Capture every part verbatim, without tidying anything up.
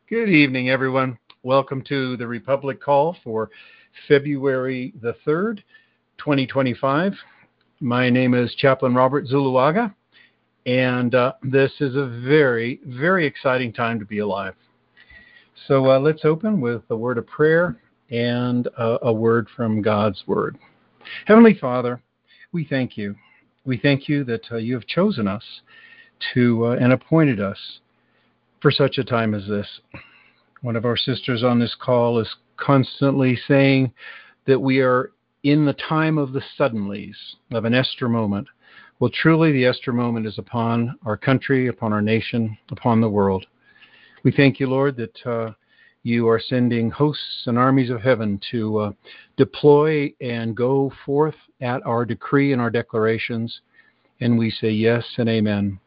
Good evening, everyone. Welcome to the Republic Call for February the third, twenty twenty-five. My name is Chaplain Robert Zuluaga, and uh, this is a very, very exciting time to be alive. So uh, let's open with a word of prayer and uh, a word from God's Word. Heavenly Father, we thank you. We thank you that uh, you have chosen us to uh, and appointed us for such a time as this. One of our sisters on this call is constantly saying that we are in the time of the suddenlies, of an Esther moment. Well, truly the Esther moment is upon our country, upon our nation, upon the world. We thank you, Lord, that uh, you are sending hosts and armies of heaven to uh, deploy and go forth at our decree and our declarations, and we say yes and amen.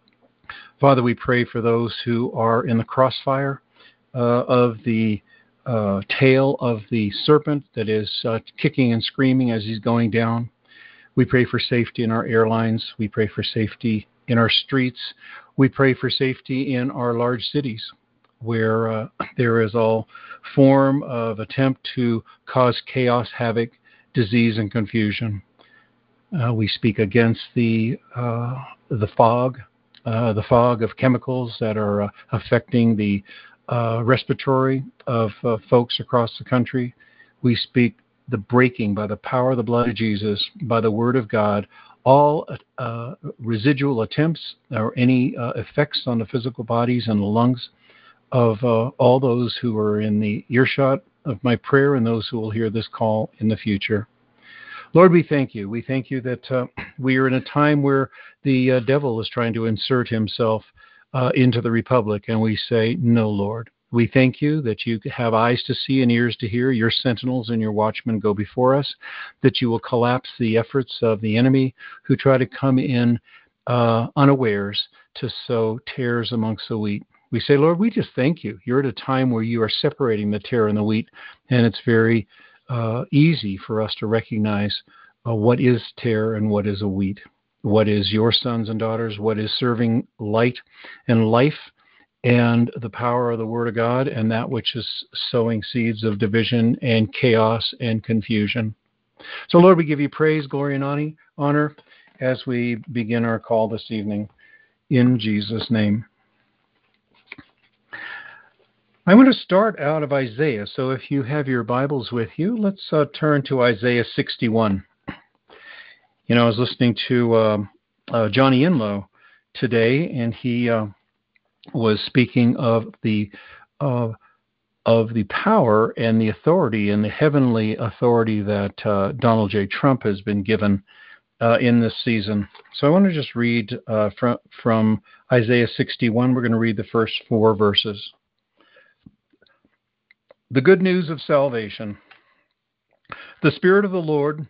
Father, we pray for those who are in the crossfire uh, of the uh, tail of the serpent that is uh, kicking and screaming as he's going down. We pray for safety in our airlines. We pray for safety in our streets. We pray for safety in our large cities where uh, there is all form of attempt to cause chaos, havoc, disease, and confusion. Uh, we speak against the uh, the fog, uh, the fog of chemicals that are uh, affecting the uh, respiratory of uh, folks across the country. We speak the breaking by the power of the blood of Jesus, by the word of God, all uh, residual attempts or any uh, effects on the physical bodies and the lungs of uh, all those who are in the earshot of my prayer and those who will hear this call in the future. Lord, we thank you. We thank you that uh, we are in a time where the uh, devil is trying to insert himself uh, into the republic, and we say, no, Lord. We thank you that you have eyes to see and ears to hear. Your sentinels and your watchmen go before us, that you will collapse the efforts of the enemy who try to come in uh, unawares to sow tares amongst the wheat. We say, Lord, we just thank you. You're at a time where you are separating the tare and the wheat, and it's very uh, easy for us to recognize uh, what is tare and what is a wheat, what is your sons and daughters, what is serving light and life and the power of the Word of God, and that which is sowing seeds of division and chaos and confusion. So, Lord, we give you praise, glory, and honor as we begin our call this evening. In Jesus' name. I'm going to start out of Isaiah. So if you have your Bibles with you, let's uh, turn to Isaiah sixty-one. You know, I was listening to uh, uh, Johnny Enlow today, and he uh, was speaking of the uh, of the power and the authority and the heavenly authority that uh, Donald J. Trump has been given uh, in this season. So I want to just read uh, from, from Isaiah sixty-one. We're going to read the first four verses. The good news of salvation. The Spirit of the Lord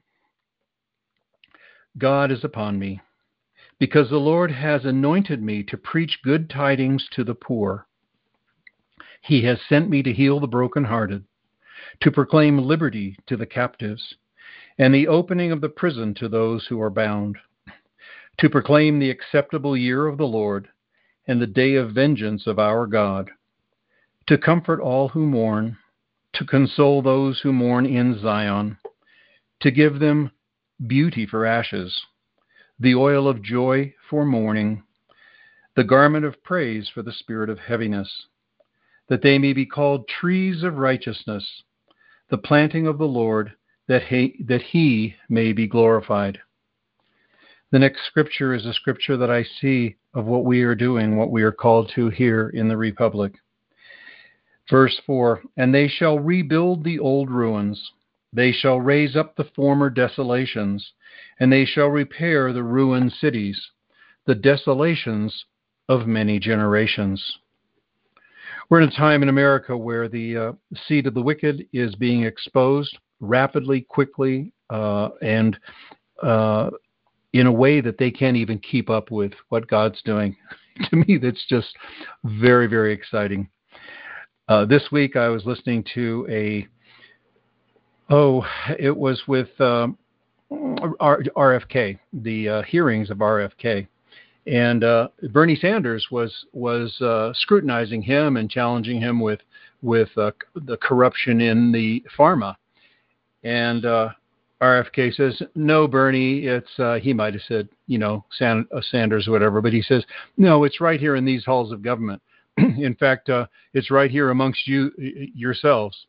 God is upon me, because the Lord has anointed me to preach good tidings to the poor. He has sent me to heal the brokenhearted, to proclaim liberty to the captives, and the opening of the prison to those who are bound, to proclaim the acceptable year of the Lord and the day of vengeance of our God, to comfort all who mourn, to console those who mourn in Zion, to give them beauty for ashes, the oil of joy for mourning, the garment of praise for the spirit of heaviness, that they may be called trees of righteousness, the planting of the Lord, that he, that he may be glorified. The next scripture is a scripture that I see of what we are doing, what we are called to here in the Republic. Verse four, and they shall rebuild the old ruins. They shall raise up the former desolations, and they shall repair the ruined cities, the desolations of many generations. We're in a time in America where the uh, seed of the wicked is being exposed rapidly, quickly, uh, and uh, in a way that they can't even keep up with what God's doing. To me, that's just very, very exciting. Uh, this week I was listening to a, oh, it was with um, R- RFK, the uh, hearings of R F K. And uh, Bernie Sanders was was uh, scrutinizing him and challenging him with with uh, the corruption in the pharma. And uh, R F K says, "No, Bernie, it's uh, he might have said, you know, San, uh, Sanders or whatever, but he says, no, it's right here in these halls of government. In fact, uh, it's right here amongst you yourselves."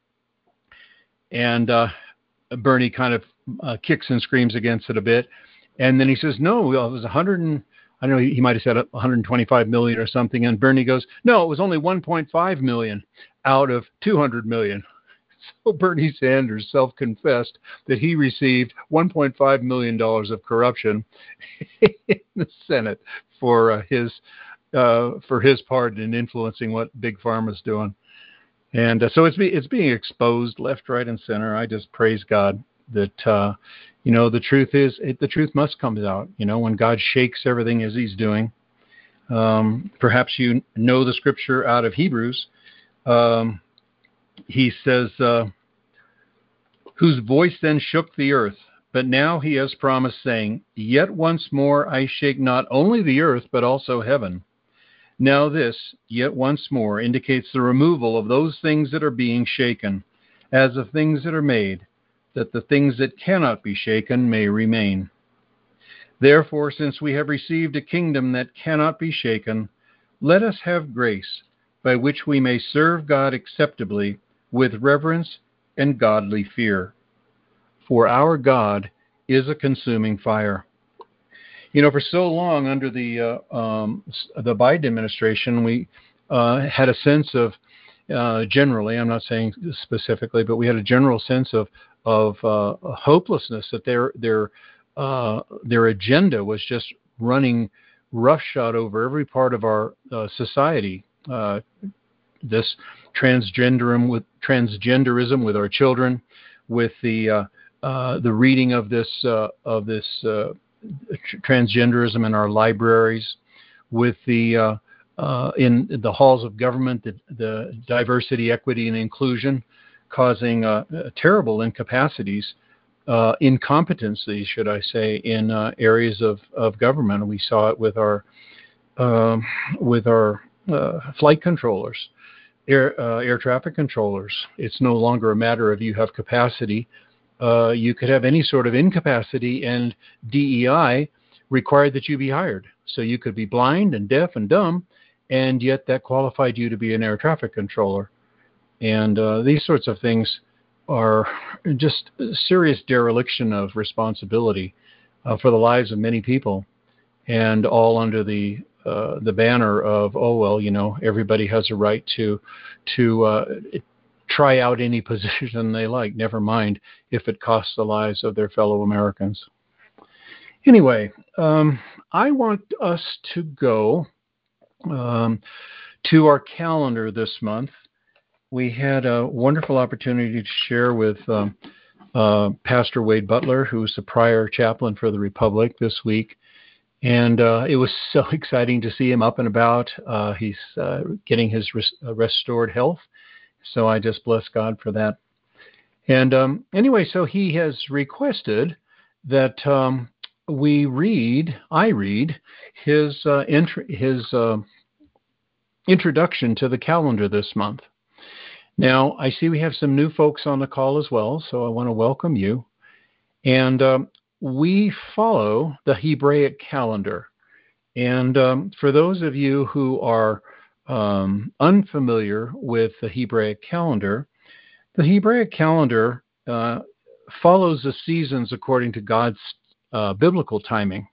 And uh, Bernie kind of uh, kicks and screams against it a bit, and then he says, "No, well, it was one hundred and I don't know, he might have said one hundred twenty-five million or something." And Bernie goes, "No, it was only one point five million out of two hundred million." So Bernie Sanders self-confessed that he received one point five million dollars of corruption in the Senate for uh, his uh, for his part in influencing what Big Pharma's doing. And uh, so it's be, it's being exposed left, right, and center. I just praise God that uh, you know the truth is it, the truth must come out. You know, when God shakes everything as He's doing. Um, perhaps you know the scripture out of Hebrews. Um, he says, uh, "Whose voice then shook the earth, but now He has promised, saying, Yet once more I shake not only the earth, but also heaven." Now this, yet once more, indicates the removal of those things that are being shaken, as of things that are made, that the things that cannot be shaken may remain. Therefore, since we have received a kingdom that cannot be shaken, let us have grace, by which we may serve God acceptably, with reverence and godly fear. For our God is a consuming fire. You know, for so long under the uh, um, the Biden administration, we uh, had a sense of, uh, generally, I'm not saying specifically, but we had a general sense of of uh, hopelessness, that their their uh, their agenda was just running roughshod over every part of our uh, society. Uh, this transgenderism with transgenderism with our children, with the uh, uh, the reading of this uh, of this. Uh, transgenderism in our libraries, with the uh, uh, in the halls of government, the, the diversity, equity, and inclusion, causing uh, terrible incapacities, uh, incompetency, should I say, in uh, areas of, of government. We saw it with our um, with our uh, flight controllers, air uh, air traffic controllers. It's no longer a matter of you have capacity. Uh, you could have any sort of incapacity, and D E I required that you be hired. So you could be blind and deaf and dumb, and yet that qualified you to be an air traffic controller. And uh, these sorts of things are just serious dereliction of responsibility uh, for the lives of many people, and all under the uh, the banner of, oh well, you know, everybody has a right to to uh, try out any position they like, never mind if it costs the lives of their fellow Americans. Anyway, um, I want us to go um, to our calendar this month. We had a wonderful opportunity to share with um, uh, Pastor Wade Butler, who's the prior chaplain for the Republic, this week. And uh, it was so exciting to see him up and about. Uh, he's uh, getting his res- uh, restored health. So I just bless God for that. And um, anyway, so he has requested that um, we read, I read, his uh, int- his uh, introduction to the calendar this month. Now, I see we have some new folks on the call as well, so I want to welcome you. And um, we follow the Hebraic calendar. And um, for those of you who are um, unfamiliar with the Hebraic calendar, the Hebraic calendar uh, follows the seasons according to God's uh, biblical timing.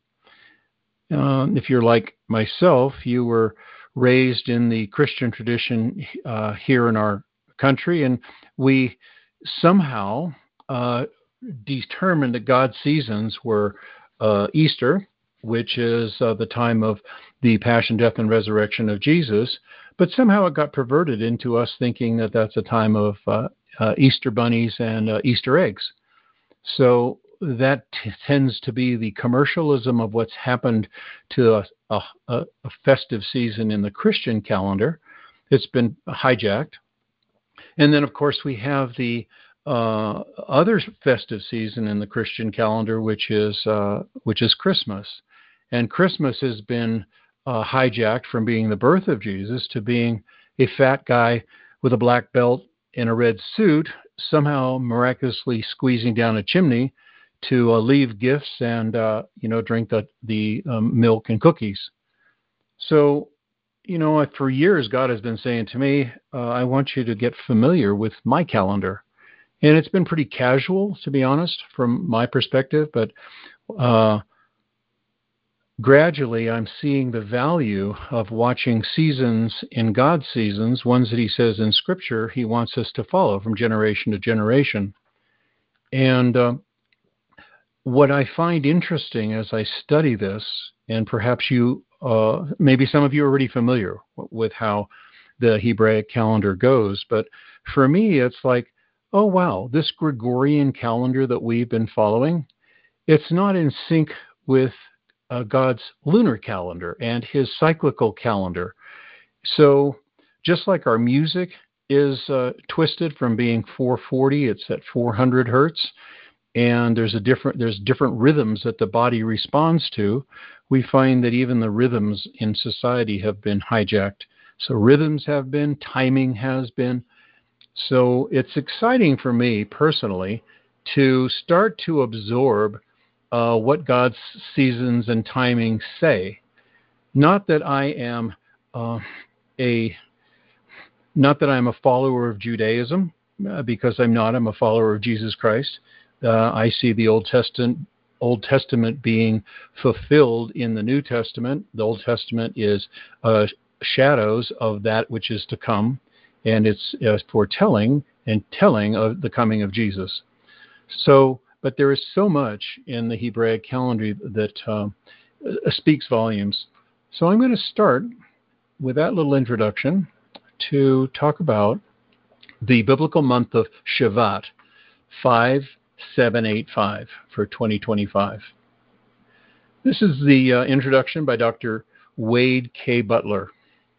Uh, if you're like myself, you were raised in the Christian tradition uh, here in our country, and we somehow uh, determined that God's seasons were uh, Easter, which is uh, the time of the passion, death, and resurrection of Jesus, but somehow it got perverted into us thinking that that's a time of uh, uh, Easter bunnies and uh, Easter eggs. So that t- tends to be the commercialism of what's happened to a, a, a festive season in the Christian calendar. It's been hijacked. And then, of course, we have the uh, other festive season in the Christian calendar, which is uh, which is Christmas. And Christmas has been uh, hijacked from being the birth of Jesus to being a fat guy with a black belt in a red suit, somehow miraculously squeezing down a chimney to uh, leave gifts and, uh, you know, drink the, the um, milk and cookies. So, you know, for years, God has been saying to me, uh, I want you to get familiar with my calendar. And it's been pretty casual, to be honest, from my perspective, but uh, gradually I'm seeing the value of watching seasons in God's seasons, ones that he says in Scripture he wants us to follow from generation to generation. And uh, what I find interesting as I study this, and perhaps you, uh, maybe some of you are already familiar with how the Hebraic calendar goes, but for me, it's like, oh, wow, this Gregorian calendar that we've been following, it's not in sync with uh, God's lunar calendar and his cyclical calendar. So just like our music is uh, twisted from being four forty, it's at four hundred hertz, and there's a different there's different rhythms that the body responds to. We find that even the rhythms in society have been hijacked. So rhythms have been, timing has been. So it's exciting for me personally to start to absorb uh, what God's seasons and timing say. Not that I am uh, a not that I'm a follower of Judaism, uh, because I'm not. I'm a follower of Jesus Christ. Uh, I see the Old Testament Old Testament being fulfilled in the New Testament. The Old Testament is uh, shadows of that which is to come, and it's uh, foretelling and telling of the coming of Jesus. So, but there is so much in the Hebraic calendar that uh, speaks volumes. So I'm going to start with that little introduction to talk about the biblical month of Shevat, five seven eight five for twenty twenty-five. This is the uh, introduction by Doctor Wade K. Butler.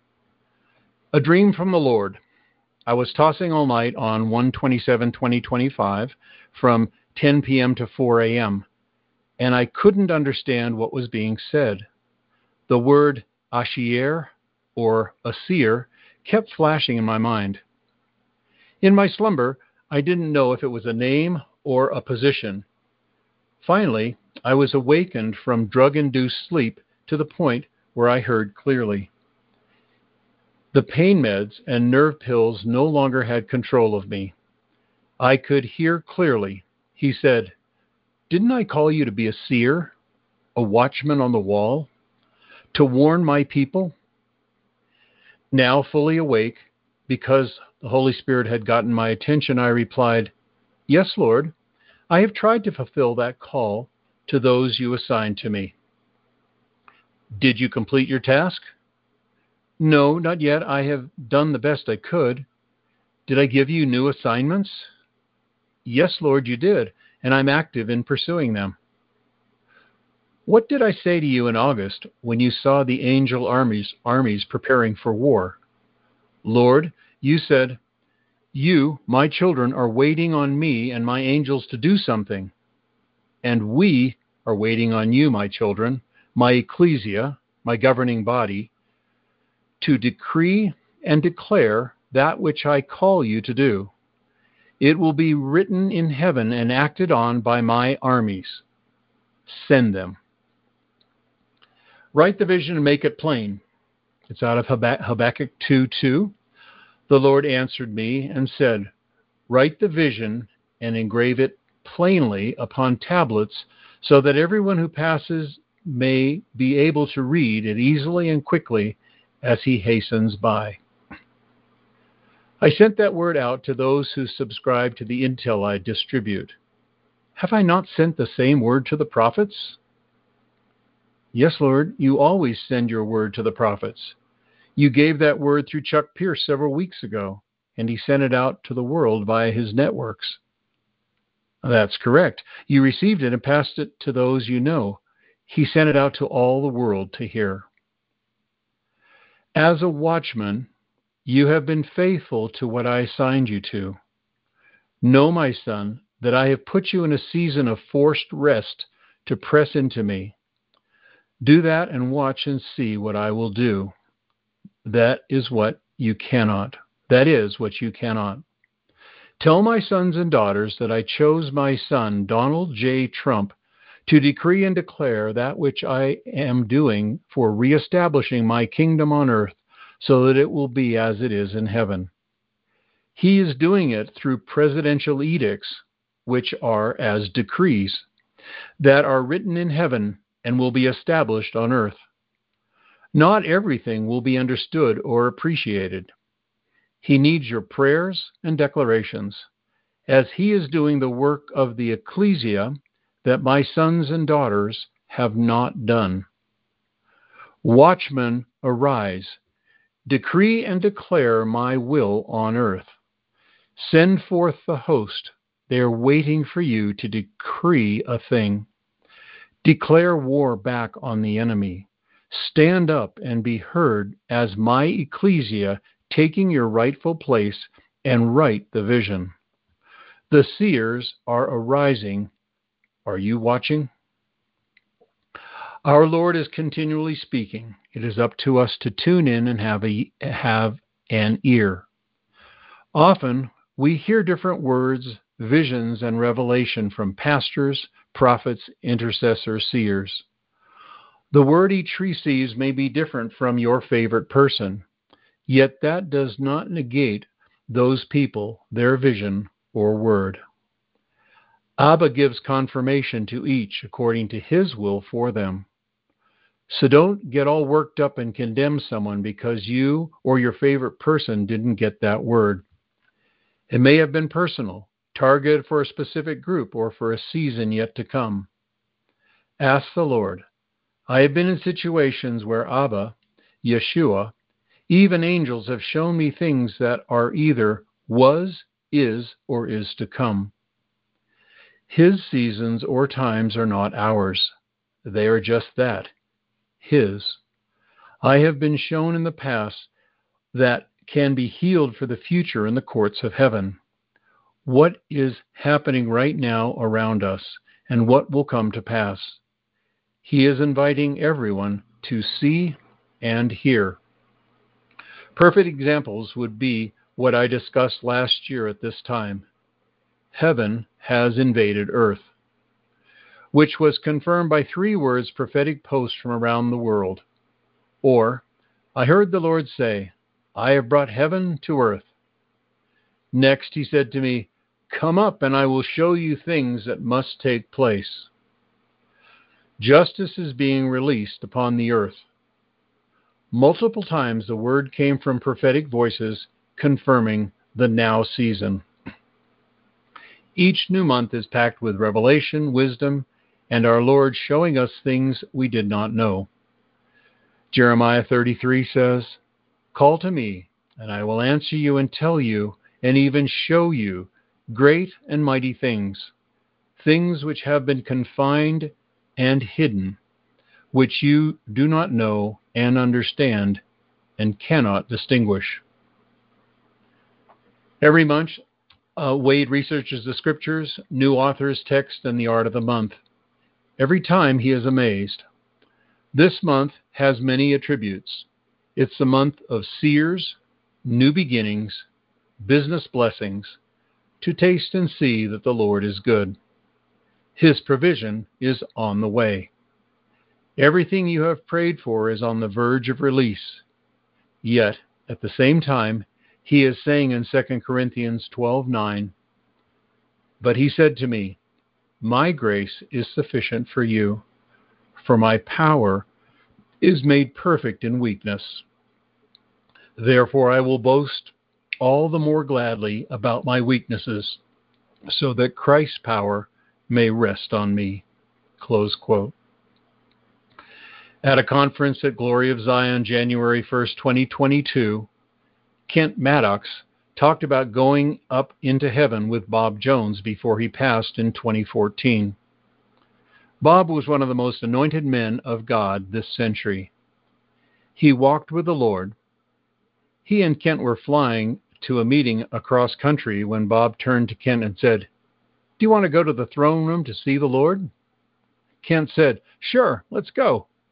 A dream from the Lord. I was tossing all night on one twenty-seven twenty twenty-five from ten p.m. to four a.m., and I couldn't understand what was being said. The word Ashier, or Asir, kept flashing in my mind. In my slumber, I didn't know if it was a name or a position. Finally, I was awakened from drug-induced sleep to the point where I heard clearly. The pain meds and nerve pills no longer had control of me. I could hear clearly. He said, "Didn't I call you to be a seer, a watchman on the wall, to warn my people?" Now fully awake, because the Holy Spirit had gotten my attention, I replied, "Yes, Lord, I have tried to fulfill that call to those you assigned to me." "Did you complete your task?" "No, not yet. I have done the best I could." "Did I give you new assignments?" "Yes, Lord, you did, and I'm active in pursuing them." "What did I say to you in August when you saw the angel armies, armies preparing for war?" "Lord, you said, 'You, my children, are waiting on me and my angels to do something.' And we are waiting on you, my children, my ecclesia, my governing body, to decree and declare that which I call you to do. It will be written in heaven and acted on by my armies. Send them." Write the vision and make it plain. It's out of Habakkuk two two. The Lord answered me and said, "Write the vision and engrave it plainly upon tablets, so that everyone who passes may be able to read it easily and quickly as he hastens by." I sent that word out to those who subscribe to the intel I distribute. Have I not sent the same word to the prophets? Yes, Lord, you always send your word to the prophets. You gave that word through Chuck Pierce several weeks ago, and he sent it out to the world via his networks. That's correct. You received it and passed it to those you know. He sent it out to all the world to hear. As a watchman, you have been faithful to what I assigned you to. Know, my son, that I have put you in a season of forced rest to press into me. Do that and watch and see what I will do. That is what you cannot. That is what you cannot. Tell my sons and daughters that I chose my son, Donald J. Trump, to decree and declare that which I am doing for reestablishing my kingdom on earth so that it will be as it is in heaven. He is doing it through presidential edicts, which are as decrees, that are written in heaven and will be established on earth. Not everything will be understood or appreciated. He needs your prayers and declarations, as he is doing the work of the ecclesia that my sons and daughters have not done. Watchmen, arise, decree and declare my will on earth. Send forth the host. They are waiting for you to decree a thing. Declare war back on the enemy. Stand up and be heard as my ecclesia, taking your rightful place, and write the vision. The seers are arising. Are you watching? Our Lord is continually speaking. It is up to us to tune in and have a have an ear. Often we hear different words, visions, and revelation from pastors, prophets, intercessors, seers. The word each receives may be different from your favorite person, yet that does not negate those people, their vision, or word. Abba gives confirmation to each according to his will for them. So don't get all worked up and condemn someone because you or your favorite person didn't get that word. It may have been personal, targeted for a specific group or for a season yet to come. Ask the Lord. I have been in situations where Abba, Yeshua, even angels have shown me things that are either was, is, or is to come. His seasons or times are not ours. They are just that, His. I have been shown in the past that can be healed for the future in the courts of heaven. What is happening right now around us and what will come to pass? He is inviting everyone to see and hear. Perfect examples would be what I discussed last year at this time. Heaven has invaded earth, which was confirmed by three words prophetic posts from around the world. Or, I heard the Lord say, I have brought heaven to earth. Next he said to me, come up and I will show you things that must take place. Justice is being released upon the earth. Multiple times the word came from prophetic voices confirming the now season. Each new month is packed with revelation, wisdom, and our Lord showing us things we did not know. Jeremiah thirty-three says, call to me, and I will answer you and tell you, and even show you great and mighty things, things which have been confined and hidden, which you do not know and understand and cannot distinguish. Every month, uh, Wade researches the scriptures, new authors, text, and the art of the month. Every time he is amazed. This month has many attributes. It's the month of seers, new beginnings, business blessings, to taste and see that the Lord is good. His provision is on the way. Everything you have prayed for is on the verge of release. Yet, at the same time, he is saying in Second Corinthians twelve nine, but he said to me, my grace is sufficient for you, for my power is made perfect in weakness. Therefore I will boast all the more gladly about my weaknesses, so that Christ's power may rest on me. Close quote. At a conference at Glory of Zion, January first, twenty twenty-two, Kent Maddox talked about going up into heaven with Bob Jones before he passed in twenty fourteen. Bob was one of the most anointed men of God this century. He walked with the Lord. He and Kent were flying to a meeting across country when Bob turned to Kent and said, do you want to go to the throne room to see the Lord? Kent said, sure, let's go.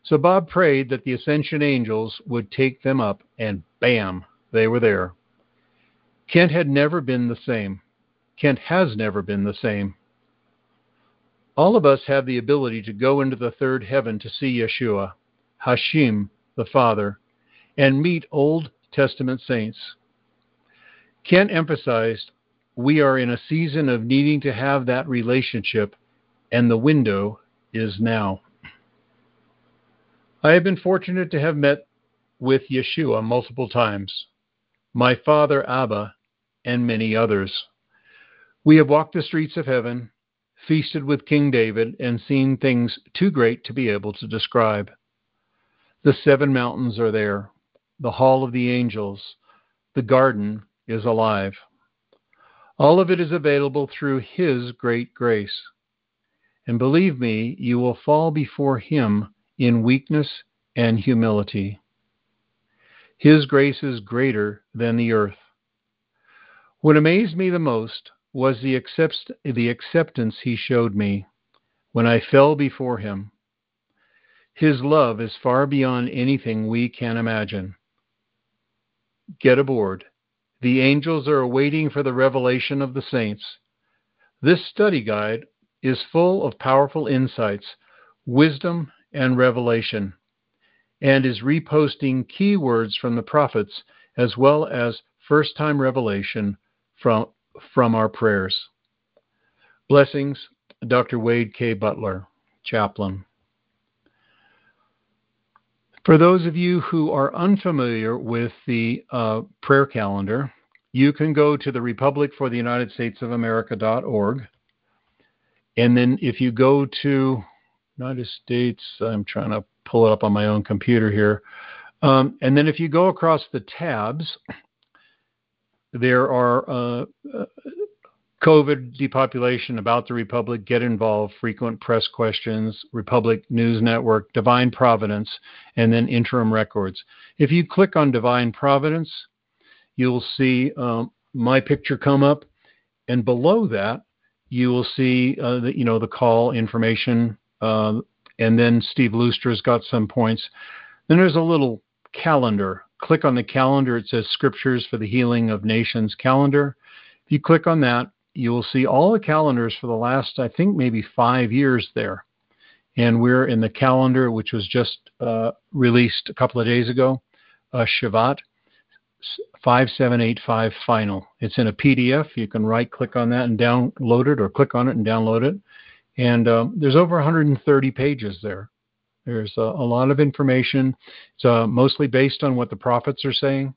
So Bob prayed that the ascension angels would take them up, and bam, they were there. Kent had never been the same. Kent has never been the same. All of us have the ability to go into the third heaven to see Yeshua, Hashem, the Father, and meet Old Testament saints. Kent emphasized, we are in a season of needing to have that relationship, and the window is now. I have been fortunate to have met with Yeshua multiple times, my father Abba, and many others. We have walked the streets of heaven, feasted with King David, and seen things too great to be able to describe. The seven mountains are there, the hall of the angels, the garden is alive. All of it is available through His great grace. And believe me, you will fall before Him in weakness and humility. His grace is greater than the earth. What amazed me the most was the, accept- the acceptance He showed me when I fell before Him. His love is far beyond anything we can imagine. Get aboard. The angels are waiting for the revelation of the saints. This study guide is full of powerful insights, wisdom, and revelation, and is reposting key words from the prophets as well as first-time revelation from, from our prayers. Blessings, Doctor Wade K. Butler, Chaplain. For those of you who are unfamiliar with the uh, prayer calendar, you can go to the Republic for the United States of America dot org. And then if you go to United States, I'm trying to pull it up on my own computer here. Um, and then if you go across the tabs, there are uh, uh, COVID depopulation, about the Republic, get involved, frequent press questions, Republic News Network, Divine Providence, and then interim records. If you click on Divine Providence, you'll see um, my picture come up, and below that, you will see uh, the, you know, the call information, uh, and then Steve Lustra's got some points. Then there's a little calendar. Click on the calendar. It says Scriptures for the Healing of Nations calendar. If you click on that, you will see all the calendars for the last, I think, maybe five years there. And we're in the calendar, which was just uh, released a couple of days ago, uh, Shavat five seven eight five final. It's in a P D F. You can right-click on that and download it, or click on it and download it. And um, there's over one hundred thirty pages there. There's a, a lot of information. It's uh, mostly based on what the prophets are saying.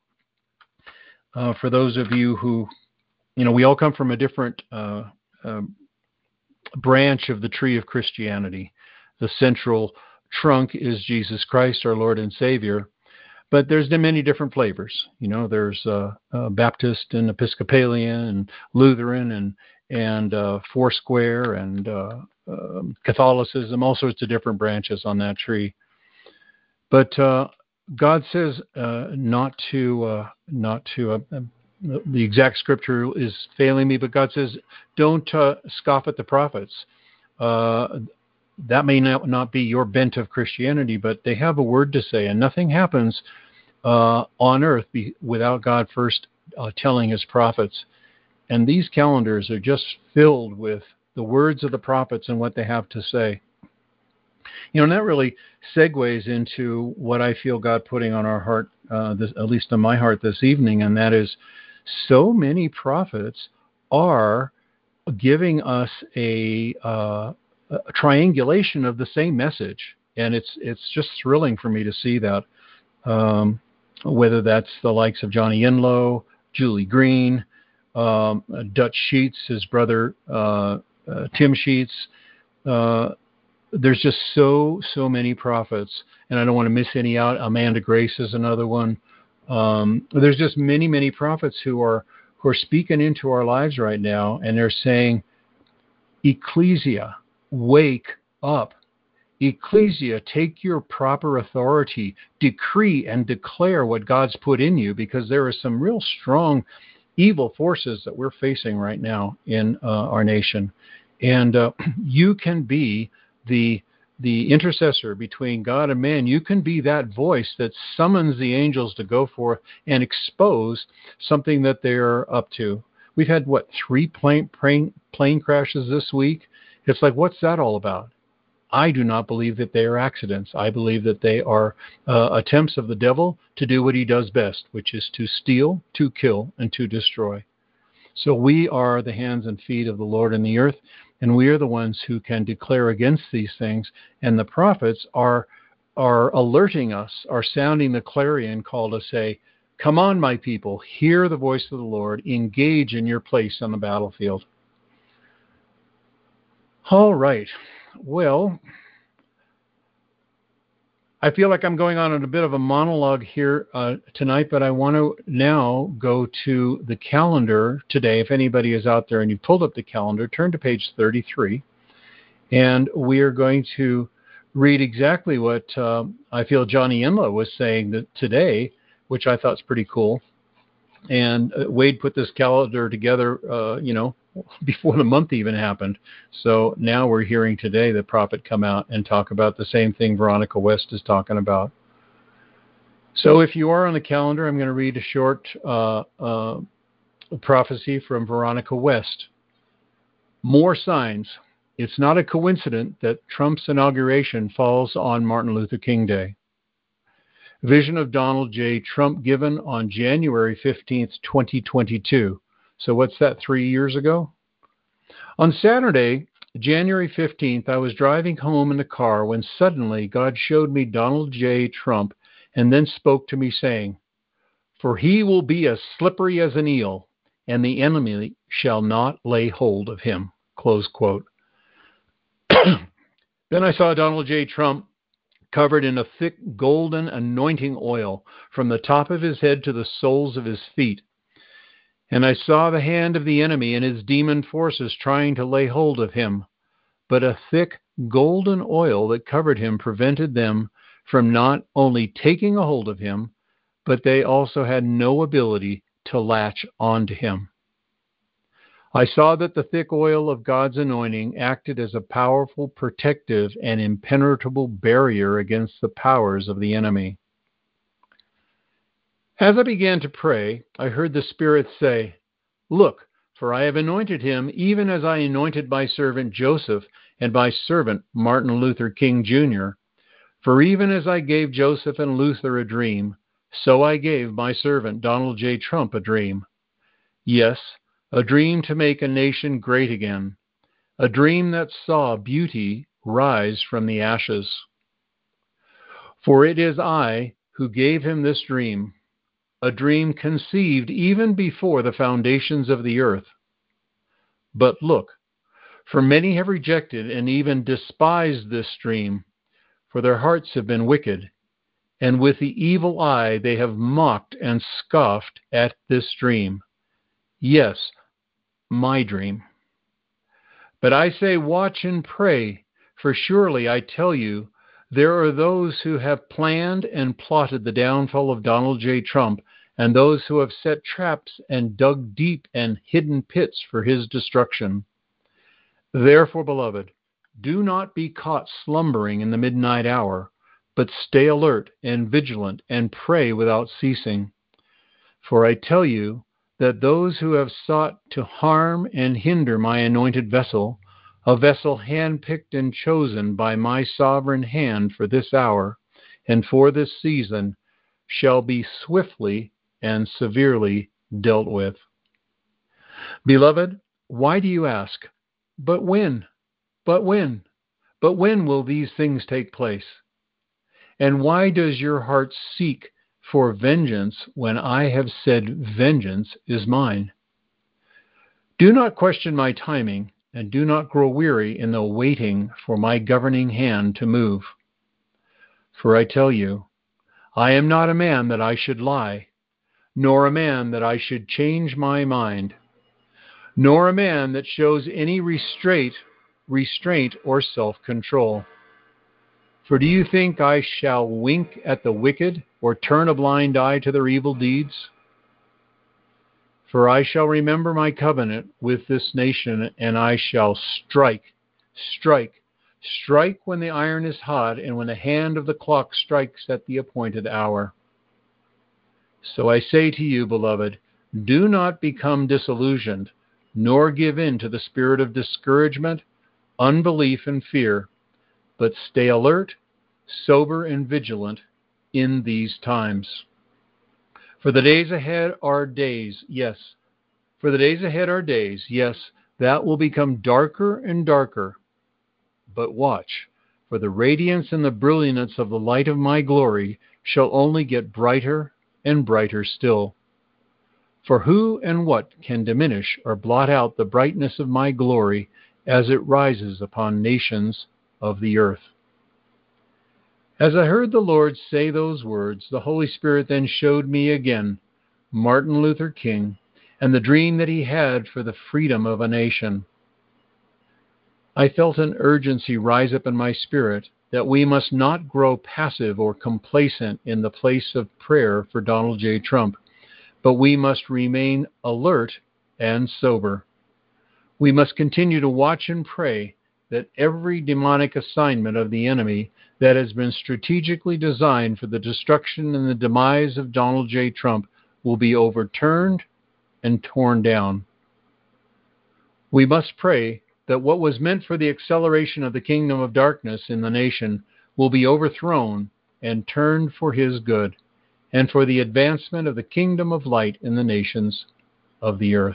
Uh, for those of you who, you know, we all come from a different uh, uh, branch of the tree of Christianity. The central trunk is Jesus Christ, our Lord and Savior. But there's many different flavors. You know, there's uh, uh, Baptist and Episcopalian and Lutheran and and uh, Foursquare and uh, uh, Catholicism, all sorts of different branches on that tree. But uh, God says uh, not to uh, not to. Uh, the exact scripture is failing me, but God says, don't uh, scoff at the prophets. Uh, that may not, not be your bent of Christianity, but they have a word to say, and nothing happens uh, on earth be, without God first uh, telling His prophets. And these calendars are just filled with the words of the prophets and what they have to say. You know, and that really segues into what I feel God putting on our heart, uh, this, at least on my heart this evening, and that is, so many prophets are giving us a, uh, a triangulation of the same message, and it's it's just thrilling for me to see that. Um, whether that's the likes of Johnny Enlow, Julie Green, um, Dutch Sheets, his brother uh, uh, Tim Sheets. Uh, there's just so so many prophets, and I don't want to miss any out. Amanda Grace is another one. Um, there's just many, many prophets who are who are speaking into our lives right now, and they're saying, Ecclesia, wake up. Ecclesia, take your proper authority, decree and declare what God's put in you, because there are some real strong evil forces that we're facing right now in uh, our nation. And uh, you can be the the intercessor between God and man, you can be that voice that summons the angels to go forth and expose something that they're up to. We've had, what, three plane, plane, plane crashes this week? It's like, what's that all about? I do not believe that they are accidents. I believe that they are uh, attempts of the devil to do what he does best, which is to steal, to kill, and to destroy. So we are the hands and feet of the Lord in the earth, and we are the ones who can declare against these things. And the prophets are are alerting us, are sounding the clarion call to say, come on, my people, hear the voice of the Lord, engage in your place on the battlefield. All right. Well, I feel like I'm going on in a bit of a monologue here uh, tonight, but I want to now go to the calendar today. If anybody is out there and you've pulled up the calendar, turn to page thirty-three, and we are going to read exactly what uh, I feel Johnny Inla was saying that today, which I thought is pretty cool. And uh, Wade put this calendar together, uh, you know, before the month even happened. So now we're hearing today the prophet come out and talk about the same thing Veronica West is talking about. So if you are on the calendar, I'm going to read a short uh, uh, prophecy from Veronica West. More signs. It's not a coincidence that Trump's inauguration falls on Martin Luther King Day. Vision of Donald J. Trump given on January fifteenth, twenty twenty-two. So what's that, three years ago? On Saturday, January fifteenth, I was driving home in the car when suddenly God showed me Donald J. Trump and then spoke to me saying, for he will be as slippery as an eel, and the enemy shall not lay hold of him. Close quote. Then I saw Donald J. Trump covered in a thick golden anointing oil from the top of his head to the soles of his feet. And I saw the hand of the enemy and his demon forces trying to lay hold of him. But a thick golden oil that covered him prevented them from not only taking a hold of him, but they also had no ability to latch onto him. I saw that the thick oil of God's anointing acted as a powerful protective and impenetrable barrier against the powers of the enemy. As I began to pray, I heard the Spirit say, look, for I have anointed him even as I anointed my servant Joseph and my servant Martin Luther King Junior For even as I gave Joseph and Luther a dream, so I gave my servant Donald J. Trump a dream. Yes, a dream to make a nation great again, a dream that saw beauty rise from the ashes. For it is I who gave him this dream, a dream conceived even before the foundations of the earth. But look, for many have rejected and even despised this dream, for their hearts have been wicked, and with the evil eye they have mocked and scoffed at this dream. Yes, my dream. But I say, watch and pray, for surely I tell you, there are those who have planned and plotted the downfall of Donald J. Trump, and those who have set traps and dug deep and hidden pits for his destruction. Therefore, beloved, do not be caught slumbering in the midnight hour, but stay alert and vigilant and pray without ceasing. For I tell you, that those who have sought to harm and hinder my anointed vessel, a vessel handpicked and chosen by my sovereign hand for this hour and for this season, shall be swiftly and severely dealt with. Beloved, why do you ask, but when, but when, but when will these things take place? And why does your heart seek for vengeance when I have said vengeance is mine? Do not question my timing, and do not grow weary in the waiting for my governing hand to move. For I tell you, I am not a man that I should lie, nor a man that I should change my mind, nor a man that shows any restraint, restraint or self-control. For do you think I shall wink at the wicked or turn a blind eye to their evil deeds? For I shall remember my covenant with this nation, and I shall strike, strike, Strike when the iron is hot, and when the hand of the clock strikes at the appointed hour. So I say to you, beloved, do not become disillusioned, nor give in to the spirit of discouragement, unbelief, and fear, but stay alert, sober, and vigilant in these times. For the days ahead are days, yes, for the days ahead are days, yes, that will become darker and darker. But watch, for the radiance and the brilliance of the light of my glory shall only get brighter and brighter still. For who and what can diminish or blot out the brightness of my glory as it rises upon nations of the earth? As I heard the Lord say those words, the Holy Spirit then showed me again Martin Luther King and the dream that he had for the freedom of a nation. I felt an urgency rise up in my spirit that we must not grow passive or complacent in the place of prayer for Donald J. Trump, but we must remain alert and sober. We must continue to watch and pray that every demonic assignment of the enemy that has been strategically designed for the destruction and the demise of Donald J. Trump will be overturned and torn down. We must pray that what was meant for the acceleration of the kingdom of darkness in the nation will be overthrown and turned for his good, and for the advancement of the kingdom of light in the nations of the earth.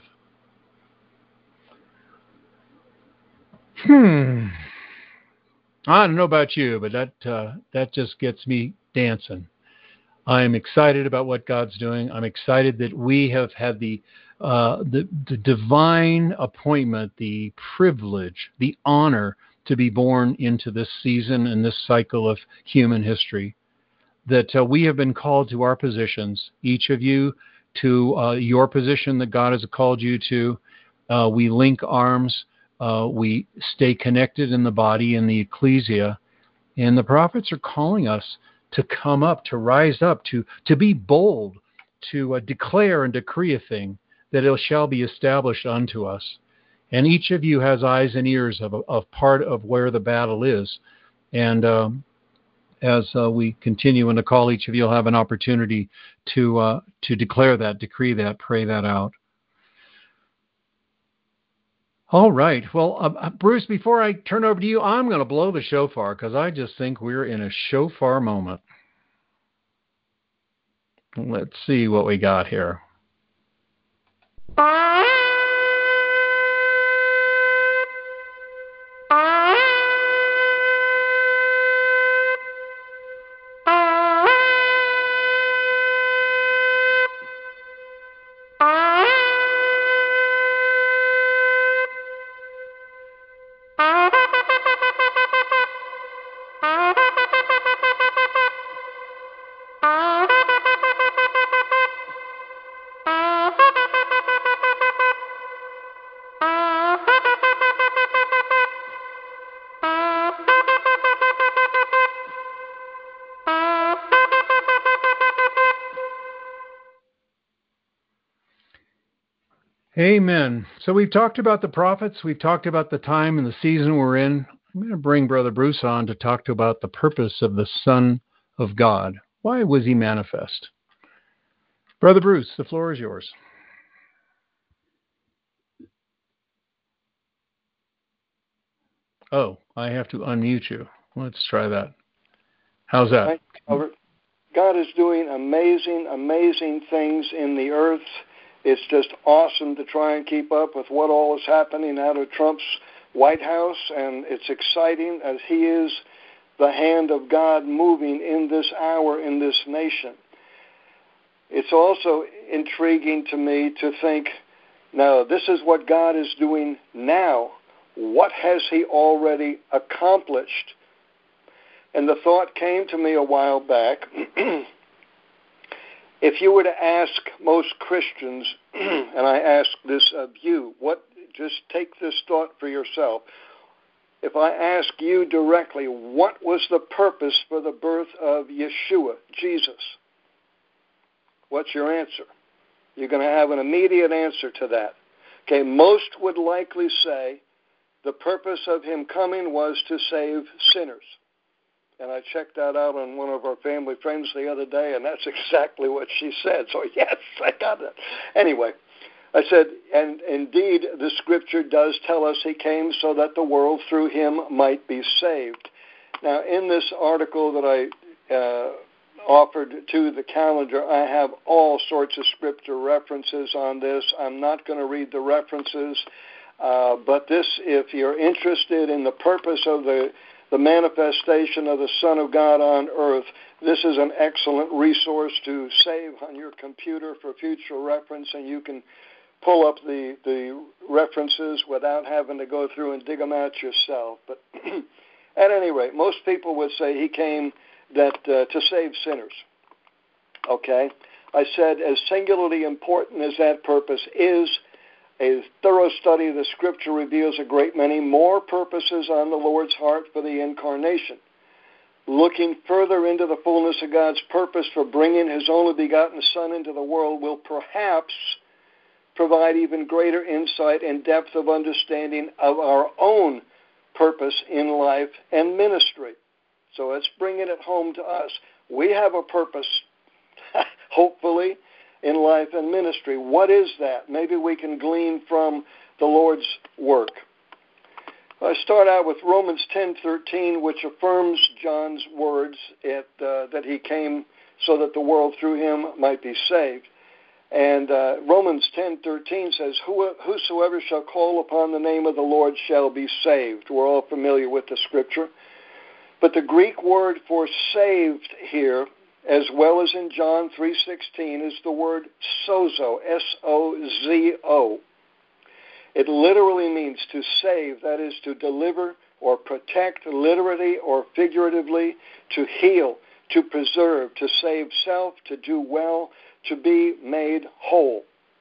Hmm. I don't know about you, but that uh, that just gets me dancing. I'm excited about what God's doing. I'm excited that we have had the uh, the, the divine appointment, the privilege, the honor to be born into this season and this cycle of human history. That uh, we have been called to our positions, each of you to uh, your position that God has called you to. Uh, we link arms. Uh, we stay connected in the body, in the ecclesia. And the prophets are calling us to come up, to rise up, to, to be bold, to uh, declare and decree a thing, that it shall be established unto us. And each of you has eyes and ears of, of part of where the battle is. And um, as uh, we continue in the call, each of you will have an opportunity to uh, to declare that, decree that, pray that out. All right. Well, uh, Bruce, before I turn over to you, I'm going to blow the shofar because I just think we're in a shofar moment. Let's see what we got here. Amen. So we've talked about the prophets. We've talked about the time and the season we're in. I'm going to bring Brother Bruce on to talk to about the purpose of the Son of God. Why was he manifest? Brother Bruce, the floor is yours. Oh, I have to unmute you. Let's try that. How's that? Thank you, Albert. God is doing amazing, amazing things in the earth. It's just awesome to try and keep up with what all is happening out of Trump's White House, and it's exciting as he is the hand of God moving in this hour in this nation. It's also intriguing to me to think, now, this is what God is doing now. What has he already accomplished? And the thought came to me a while back, if you were to ask most Christians, and I ask this of you, what? Just take this thought for yourself. If I ask you directly, what was the purpose for the birth of Yeshua, Jesus? What's your answer? You're going to have an immediate answer to that. Okay, most would likely say the purpose of him coming was to save sinners. And I checked that out on one of our family friends the other day, and that's exactly what she said. So, yes, I got it. Anyway, I said, and indeed, the Scripture does tell us he came so that the world through him might be saved. Now, in this article that I uh, offered to the calendar, I have all sorts of Scripture references on this. I'm not going to read the references, uh, but this, if you're interested in the purpose of the the manifestation of the Son of God on earth, this is an excellent resource to save on your computer for future reference, and you can pull up the, the references without having to go through and dig them out yourself. But at any rate, most people would say he came that uh, to save sinners. Okay? I said, as singularly important as that purpose is, a thorough study of the Scripture reveals a great many more purposes on the Lord's heart for the incarnation. Looking further into the fullness of God's purpose for bringing his only begotten Son into the world will perhaps provide even greater insight and depth of understanding of our own purpose in life and ministry. So let's bring it home to us. We have a purpose, hopefully, in life and ministry. What is that? Maybe we can glean from the Lord's work. I start out with Romans ten thirteen, which affirms John's words at, uh, that he came so that the world through him might be saved. And uh, Romans ten thirteen says, whosoever shall call upon the name of the Lord shall be saved. We're all familiar with the Scripture. But the Greek word for saved here, as well as in John three sixteen, is the word sozo, S O Z O. It literally means to save, that is, to deliver or protect, literally or figuratively, to heal, to preserve, to save self, to do well, to be made whole.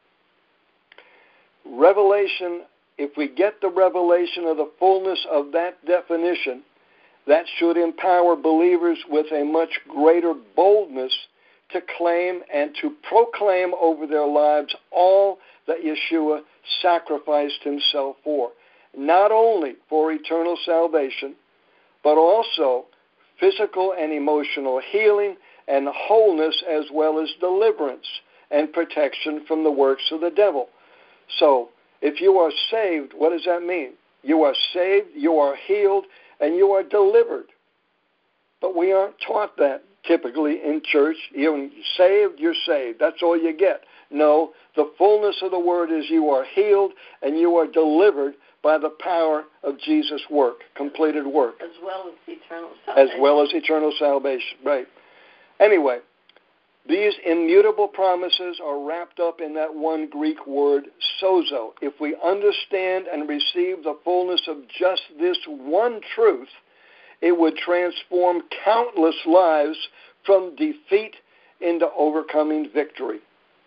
Revelation, if we get the revelation of the fullness of that definition, that should empower believers with a much greater boldness to claim and to proclaim over their lives all that Yeshua sacrificed himself for. Not only for eternal salvation, but also physical and emotional healing and wholeness, as well as deliverance and protection from the works of the devil. So, if you are saved, what does that mean? You are saved, you are healed, and you are delivered. But we aren't taught that typically in church. You're saved, you're saved. That's all you get. No, the fullness of the word is you are healed and you are delivered by the power of Jesus' work, completed work. As well as eternal salvation. As well as eternal salvation, right. Anyway, these immutable promises are wrapped up in that one Greek word, sozo. If we understand and receive the fullness of just this one truth, it would transform countless lives from defeat into overcoming victory.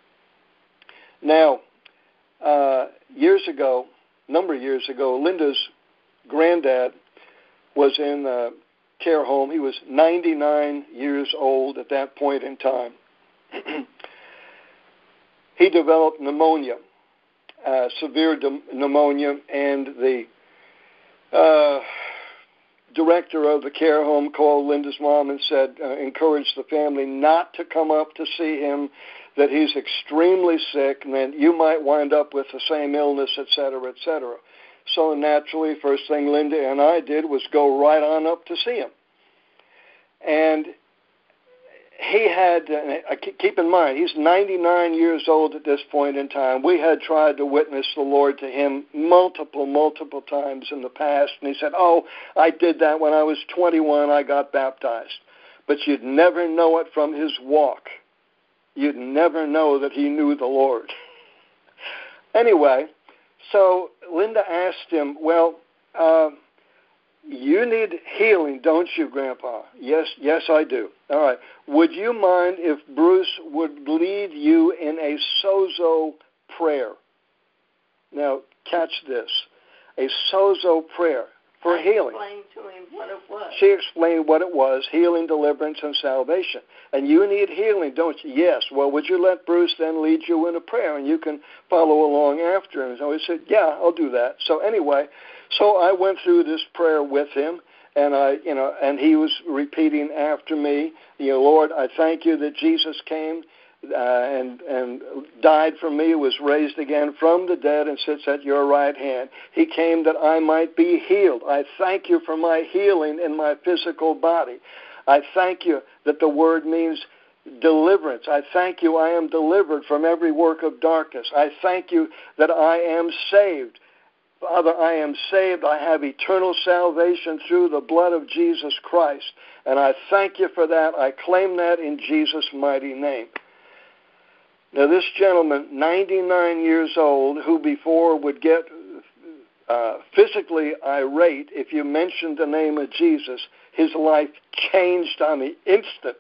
Now, uh, years ago, a number of years ago, Linda's granddad was in a care home. He was ninety-nine years old at that point in time. He developed pneumonia, uh, severe de- pneumonia, and the uh, director of the care home called Linda's mom and said, uh, encouraged the family not to come up to see him, that he's extremely sick, and that you might wind up with the same illness, et cetera, et cetera. So naturally, first thing Linda and I did was go right on up to see him. And he had, uh, keep in mind, he's ninety-nine years old at this point in time. We had tried to witness the Lord to him multiple, multiple times in the past. And he said, oh, I did that when I was twenty-one, I got baptized. But you'd never know it from his walk. You'd never know that he knew the Lord. Anyway, so Linda asked him, well, uh, you need healing, don't you, Grandpa? Yes, yes, I do. All right. Would you mind if Bruce would lead you in a sozo prayer? Now, catch this. A sozo prayer. for I healing. Explained to him what it was. She explained what it was, healing, deliverance, and salvation. And you need healing, don't you? Yes. Well, would you let Bruce then lead you in a prayer, and you can follow along after him? So he said, yeah, I'll do that. So anyway, so I went through this prayer with him, and I, you know, and he was repeating after me, you know, Lord, I thank you that Jesus came uh, and and died for me, was raised again from the dead, and sits at your right hand. He came that I might be healed. I thank you for my healing in my physical body. I thank you that the word means deliverance. I thank you I am delivered from every work of darkness. I thank you that I am saved. Father, I am saved. I have eternal salvation through the blood of Jesus Christ. And I thank you for that. I claim that in Jesus' mighty name. Now, this gentleman, ninety-nine years old, who before would get uh, physically irate if you mentioned the name of Jesus, his life changed on the instant.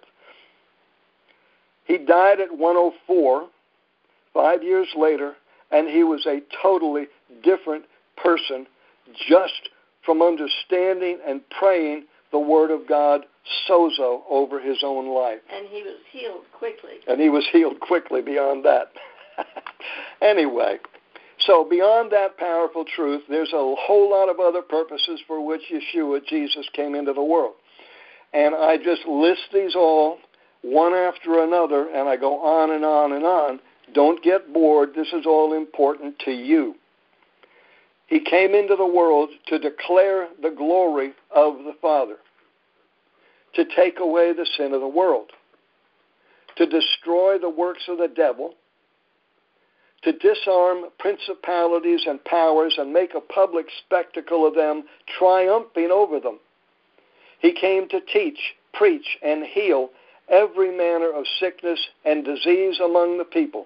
He died at one oh four, five years later, and he was a totally different person just from understanding and praying the Word of God sozo over his own life. And he was healed quickly. And he was healed quickly beyond that. Anyway, so beyond that powerful truth, there's a whole lot of other purposes for which Yeshua, Jesus, came into the world. And I just list these all one after another, and I go on and on and on. Don't get bored. This is all important to you. He came into the world to declare the glory of the Father, to take away the sin of the world, to destroy the works of the devil, to disarm principalities and powers and make a public spectacle of them, triumphing over them. He came to teach, preach, and heal every manner of sickness and disease among the people,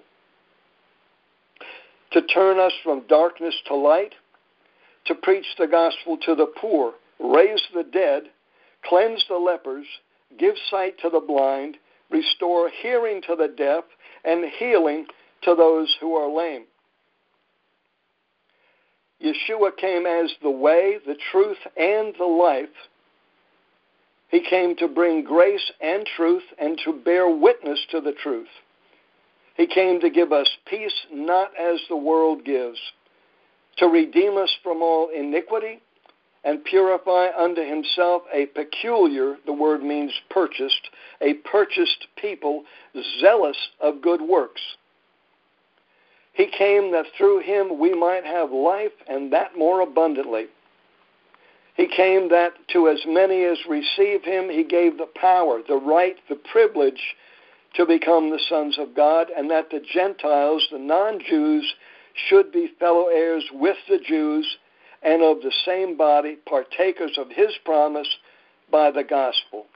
to turn us from darkness to light, to preach the gospel to the poor, raise the dead, cleanse the lepers, give sight to the blind, restore hearing to the deaf, and healing to those who are lame. Yeshua came as the way, the truth, and the life. He came to bring grace and truth and to bear witness to the truth. He came to give us peace, not as the world gives, to redeem us from all iniquity and purify unto himself a peculiar, the word means purchased, a purchased people, zealous of good works. He came that through him we might have life, and that more abundantly. He came that to as many as receive him, he gave the power, the right, the privilege to become the sons of God, and that the Gentiles, the non-Jews, should be fellow heirs with the Jews and of the same body, partakers of his promise by the gospel.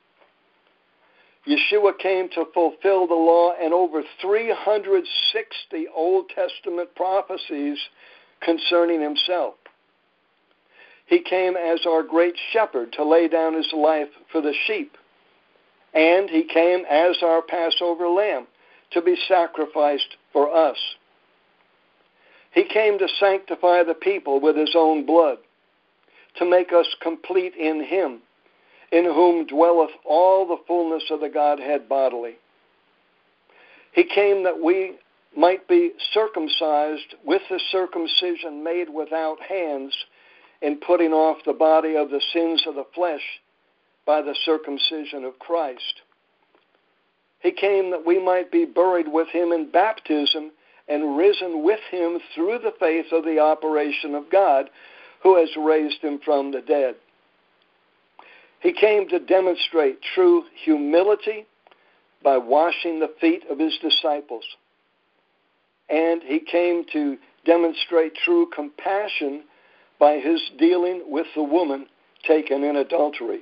Yeshua came to fulfill the law and over three hundred sixty Old Testament prophecies concerning himself. He came as our great shepherd to lay down his life for the sheep. And he came as our Passover lamb to be sacrificed for us. He came to sanctify the people with his own blood, to make us complete in him, in whom dwelleth all the fullness of the Godhead bodily. He came that we might be circumcised with the circumcision made without hands, in putting off the body of the sins of the flesh by the circumcision of Christ. He came that we might be buried with him in baptism and risen with him through the faith of the operation of God, who has raised him from the dead. He came to demonstrate true humility by washing the feet of his disciples. And he came to demonstrate true compassion by his dealing with the woman taken in adultery.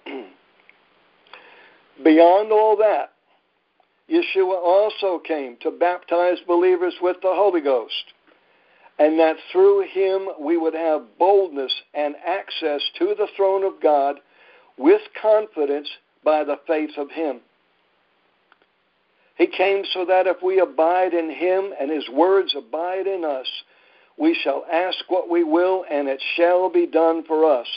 Beyond all that, Yeshua also came to baptize believers with the Holy Ghost, and that through him we would have boldness and access to the throne of God with confidence by the faith of him. He came so that if we abide in him and his words abide in us, we shall ask what we will, and it shall be done for us.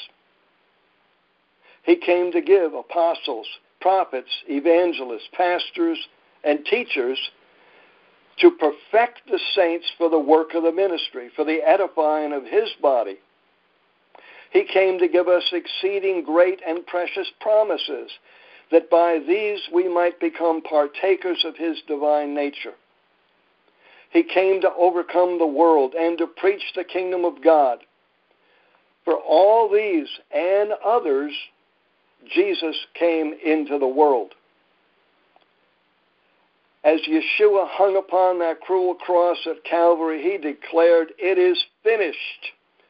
He came to give apostles, prophets, evangelists, pastors, and teachers to perfect the saints for the work of the ministry, for the edifying of his body. He came to give us exceeding great and precious promises, that by these we might become partakers of his divine nature. He came to overcome the world and to preach the kingdom of God. For all these and others, Jesus came into the world. As Yeshua hung upon that cruel cross at Calvary, he declared, "It is finished."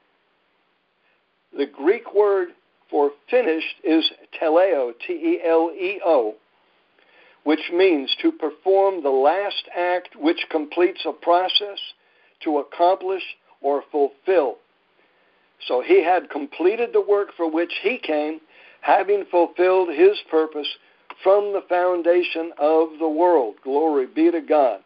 The Greek word for finished is teleo, T E L E O, which means to perform the last act which completes a process, to accomplish or fulfill. So he had completed the work for which he came, having fulfilled his purpose from the foundation of the world. Glory be to God.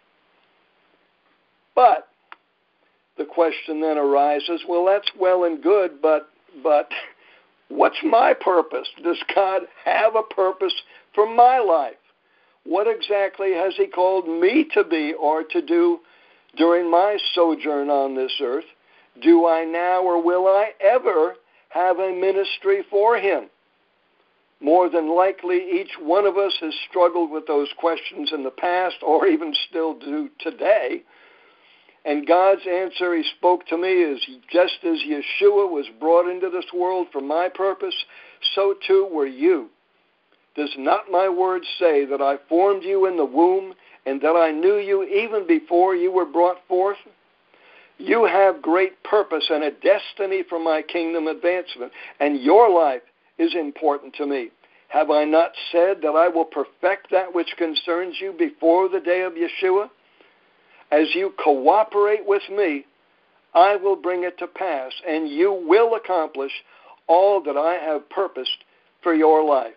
But the question then arises, well, that's well and good, but but what's my purpose? Does God have a purpose for my life? What exactly has he called me to be or to do during my sojourn on this earth? Do I now or will I ever have a ministry for him? More than likely, each one of us has struggled with those questions in the past or even still do today. And God's answer he spoke to me is, just as Yeshua was brought into this world for my purpose, so too were you. Does not my word say that I formed you in the womb and that I knew you even before you were brought forth? You have great purpose and a destiny for my kingdom advancement, and your life is important to me. Have I not said that I will perfect that which concerns you before the day of Yeshua? As you cooperate with me, I will bring it to pass, and you will accomplish all that I have purposed for your life.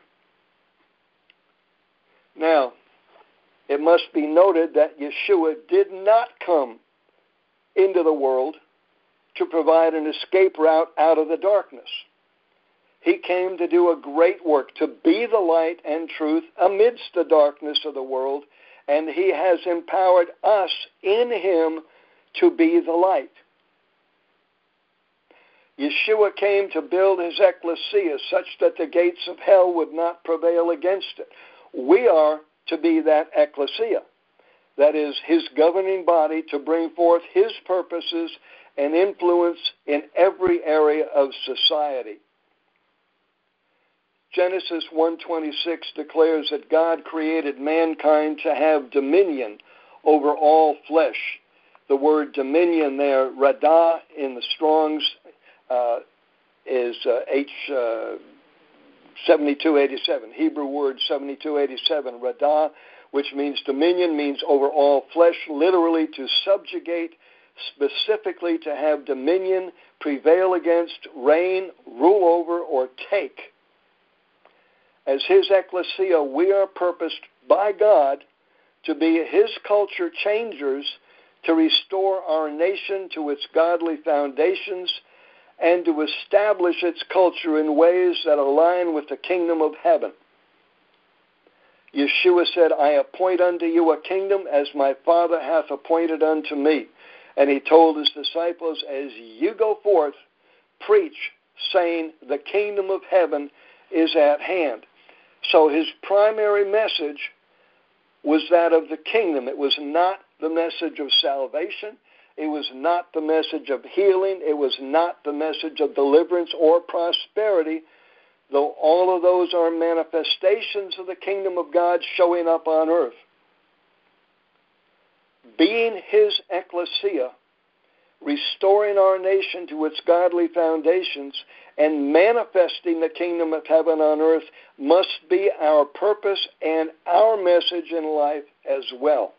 Now, it must be noted that Yeshua did not come into the world to provide an escape route out of the darkness. He came to do a great work, to be the light and truth amidst the darkness of the world, and he has empowered us in him to be the light. Yeshua came to build his ecclesia such that the gates of hell would not prevail against it. We are to be that ecclesia, that is, his governing body, to bring forth his purposes and influence in every area of society. Genesis one twenty-six declares that God created mankind to have dominion over all flesh. The word dominion there, radah, in the Strong's, uh, is uh, H uh, seventy-two eighty-seven, Hebrew word seventy-two eighty-seven, radah, which means dominion, means over all flesh, literally to subjugate, specifically to have dominion, prevail against, reign, rule over, or take. As his ecclesia, we are purposed by God to be his culture changers, to restore our nation to its godly foundations, and to establish its culture in ways that align with the kingdom of heaven. Yeshua said, I appoint unto you a kingdom as my Father hath appointed unto me. And he told his disciples, as you go forth, preach, saying, the kingdom of heaven is at hand. So his primary message was that of the kingdom. It was not the message of salvation. It was not the message of healing. It was not the message of deliverance or prosperity, though all of those are manifestations of the kingdom of God showing up on earth. Being his ecclesia, restoring our nation to its godly foundations, and manifesting the kingdom of heaven on earth must be our purpose and our message in life as well.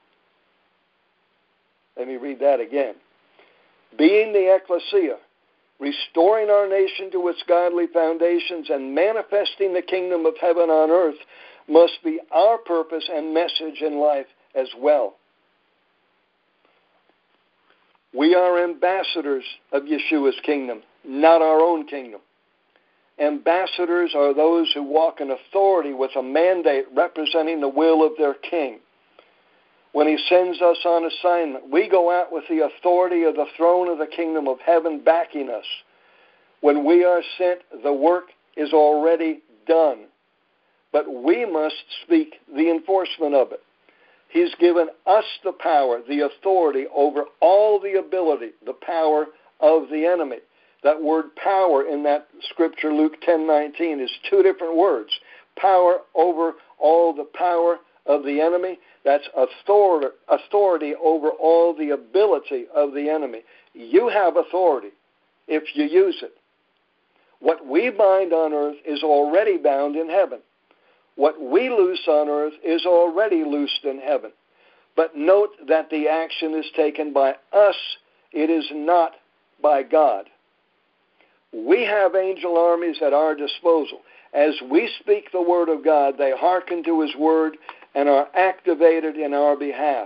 Let me read that again. Being the ecclesia, restoring our nation to its godly foundations, and manifesting the kingdom of heaven on earth must be our purpose and message in life as well. We are ambassadors of Yeshua's kingdom, not our own kingdom. Ambassadors are those who walk in authority with a mandate representing the will of their king. When he sends us on assignment, we go out with the authority of the throne of the kingdom of heaven backing us. When we are sent, the work is already done. But we must speak the enforcement of it. He's given us the power, the authority over all the ability, the power of the enemy. That word power in that scripture, Luke ten nineteen, is two different words. Power over all the power of the enemy. That's authority, authority over all the ability of the enemy. You have authority if you use it. What we bind on earth is already bound in heaven. What we loose on earth is already loosed in heaven. But note that the action is taken by us. It is not by God. We have angel armies at our disposal. As we speak the word of God, they hearken to his word and are activated in our behalf.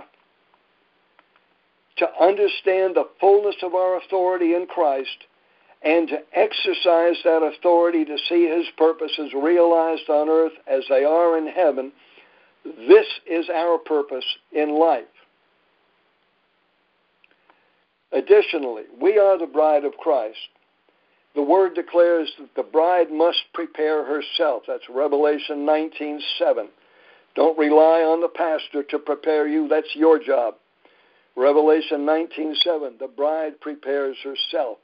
To understand the fullness of our authority in Christ and to exercise that authority to see his purposes realized on earth as they are in heaven, this is our purpose in life. Additionally, we are the bride of Christ. The word declares that the bride must prepare herself. That's Revelation nineteen seven. Don't rely on the pastor to prepare you. That's your job. Revelation nineteen seven, the bride prepares herself.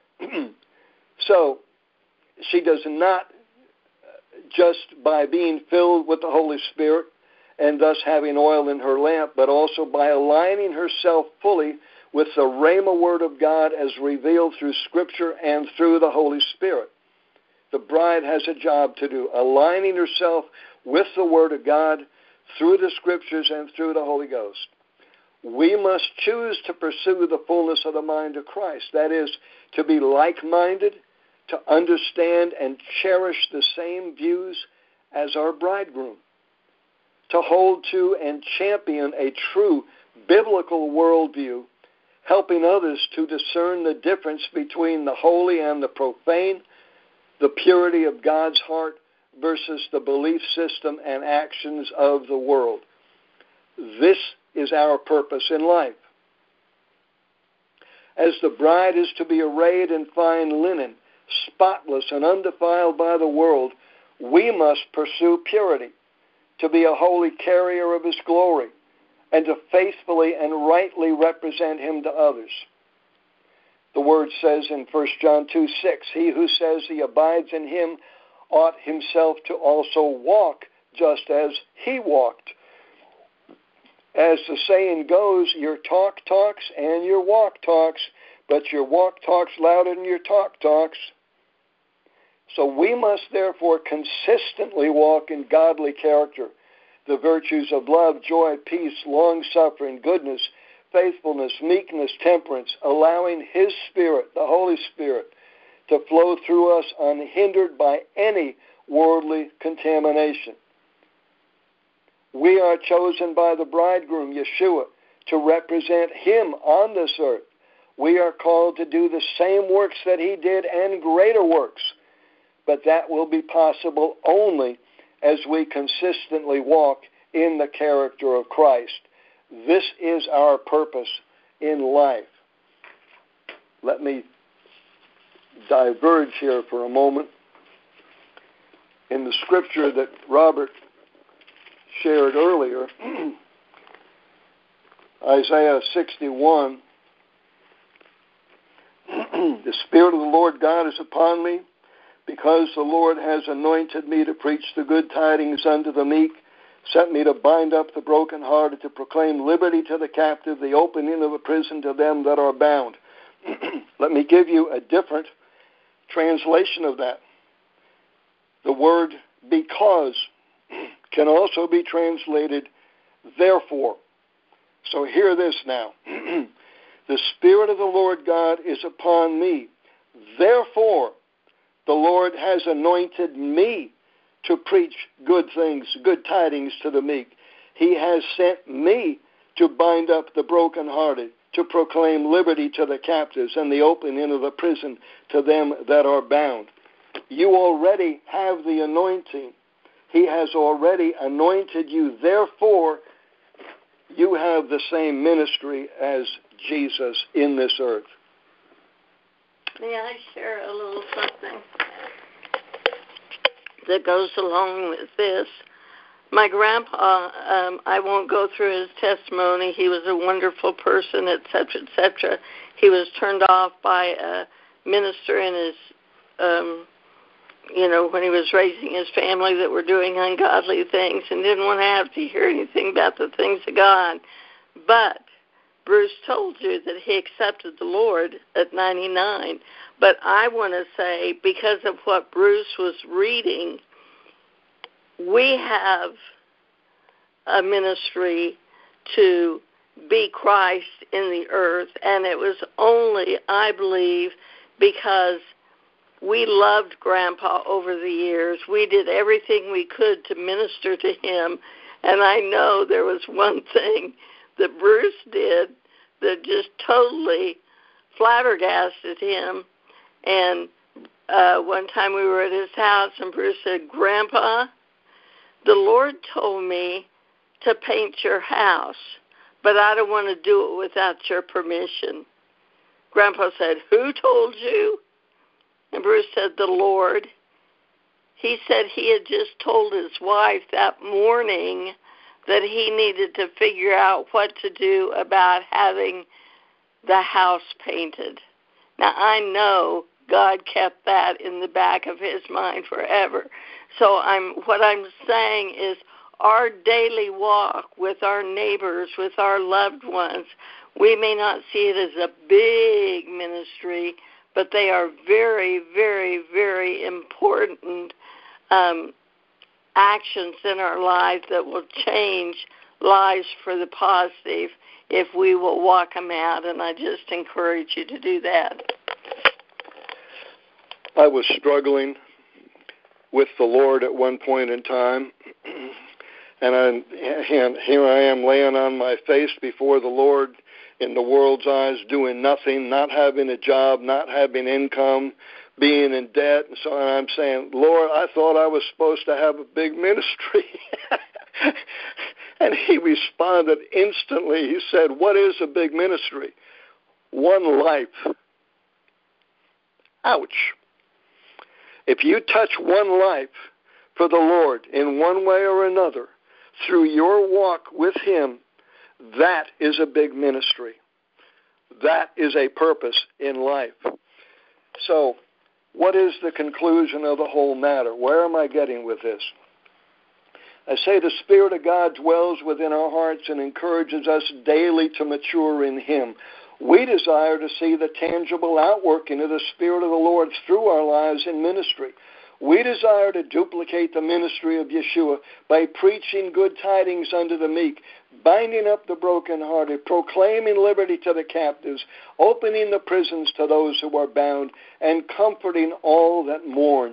So, she does not just by being filled with the Holy Spirit and thus having oil in her lamp, but also by aligning herself fully with the Rhema word of God as revealed through Scripture and through the Holy Spirit. The bride has a job to do, aligning herself with the Word of God through the Scriptures and through the Holy Ghost. We must choose to pursue the fullness of the mind of Christ. That is, to be like-minded, to understand and cherish the same views as our bridegroom, to hold to and champion a true biblical worldview, helping others to discern the difference between the holy and the profane, the purity of God's heart versus the belief system and actions of the world. This is our purpose in life. As the bride is to be arrayed in fine linen, spotless and undefiled by the world, we must pursue purity, to be a holy carrier of his glory, and to faithfully and rightly represent him to others. The word says in First John two six, he who says he abides in him ought himself to also walk just as he walked. As the saying goes, your talk talks and your walk talks, but your walk talks louder than your talk talks. So we must therefore consistently walk in godly character, the virtues of love, joy, peace, long-suffering, goodness, faithfulness, meekness, temperance, allowing his Spirit, the Holy Spirit, to flow through us unhindered by any worldly contamination. We are chosen by the bridegroom, Yeshua, to represent him on this earth. We are called to do the same works that he did and greater works, but that will be possible only as we consistently walk in the character of Christ. This is our purpose in life. Let me diverge here for a moment. In the scripture that Robert shared earlier, Isaiah sixty-one, the Spirit of the Lord God is upon me, because the Lord has anointed me to preach the good tidings unto the meek, sent me to bind up the brokenhearted, to proclaim liberty to the captive, the opening of the prison to them that are bound. Let me give you a different translation of that. The word because can also be translated therefore. So hear this now. The Spirit of the Lord God is upon me. Therefore, the Lord has anointed me to preach good things, good tidings to the meek. He has sent me to bind up the brokenhearted, to proclaim liberty to the captives and the opening of the prison to them that are bound. You already have the anointing. He has already anointed you. Therefore, you have the same ministry as Jesus in this earth. May I share a little something that goes along with this? My grandpa, um, I won't go through his testimony. He was a wonderful person, et cetera, et cetera. He was turned off by a minister in his, um, you know, when he was raising his family that were doing ungodly things and didn't want to have to hear anything about the things of God. But Bruce told you that he accepted the Lord at ninety-nine. But I want to say, because of what Bruce was reading, we have a ministry to be Christ in the earth, and it was only, I believe, because we loved Grandpa over the years. We did everything we could to minister to him, and I know there was one thing that Bruce did that just totally flabbergasted him. And uh, one time we were at his house, and Bruce said, "Grandpa, the Lord told me to paint your house, but I don't want to do it without your permission." Grandpa said, "Who told you?" And Bruce said, "The Lord." He said he had just told his wife that morning that he needed to figure out what to do about having the house painted. Now, I know God kept that in the back of his mind forever. So I'm what I'm saying is our daily walk with our neighbors, with our loved ones, we may not see it as a big ministry, but they are very, very, very important um, actions in our lives that will change lives for the positive if we will walk them out, and I just encourage you to do that. I was struggling with the Lord at one point in time, and, I, and here I am laying on my face before the Lord in the world's eyes, doing nothing, not having a job, not having income, being in debt, and so on. I'm saying, "Lord, I thought I was supposed to have a big ministry." And he responded instantly. He said, "What is a big ministry? One life." Ouch. If you touch one life for the Lord in one way or another through your walk with him, that is a big ministry. That is a purpose in life. So, what is the conclusion of the whole matter? Where am I getting with this? I say the Spirit of God dwells within our hearts and encourages us daily to mature in him. We desire to see the tangible outworking of the Spirit of the Lord through our lives in ministry. We desire to duplicate the ministry of Yeshua by preaching good tidings unto the meek, binding up the brokenhearted, proclaiming liberty to the captives, opening the prisons to those who are bound, and comforting all that mourn.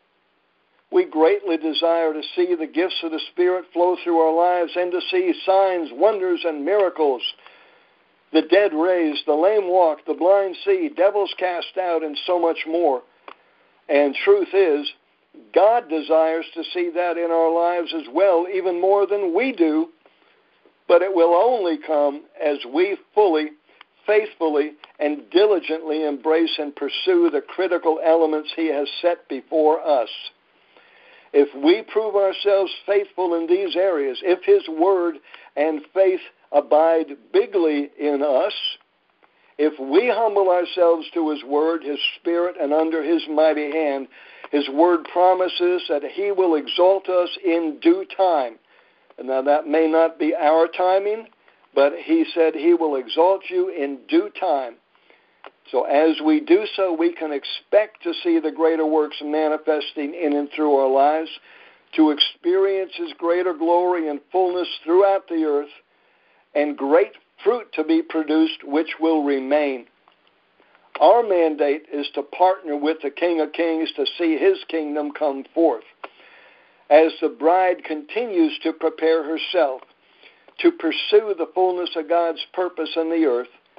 We greatly desire to see the gifts of the Spirit flow through our lives and to see signs, wonders, and miracles. The dead raised, the lame walk, the blind see, devils cast out, and so much more. And truth is, God desires to see that in our lives as well, even more than we do. But it will only come as we fully, faithfully, and diligently embrace and pursue the critical elements he has set before us. If we prove ourselves faithful in these areas, if his word and faith abide bigly in us, if we humble ourselves to his word, his spirit, and under his mighty hand, his word promises that he will exalt us in due time. And now that may not be our timing, but he said he will exalt you in due time. So as we do so, we can expect to see the greater works manifesting in and through our lives, to experience his greater glory and fullness throughout the earth, and great fruit to be produced which will remain. Our mandate is to partner with the King of Kings to see his kingdom come forth. As the bride continues to prepare herself to pursue the fullness of God's purpose in the earth,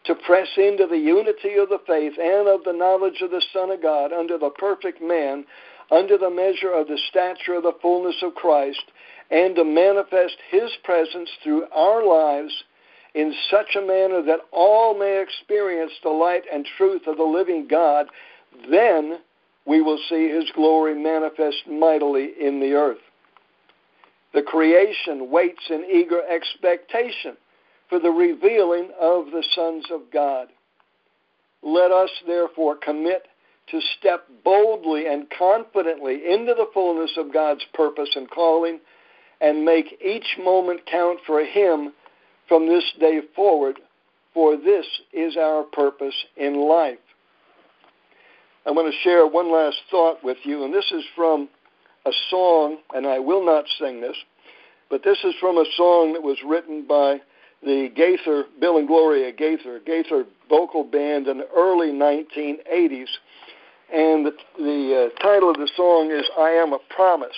to press into the unity of the faith and of the knowledge of the Son of God, under the perfect man, under the measure of the stature of the fullness of Christ, and to manifest his presence through our lives in such a manner that all may experience the light and truth of the living God. Then we will see his glory manifest mightily in the earth. The creation waits in eager expectation for the revealing of the sons of God. Let us therefore commit to step boldly and confidently into the fullness of God's purpose and calling, and make each moment count for him from this day forward, for this is our purpose in life. I want to share one last thought with you, and this is from a song, and I will not sing this, but this is from a song that was written by the Gaither, Bill and Gloria Gaither, Gaither vocal band in the early nineteen eighties. And the, the uh, title of the song is I Am a Promise.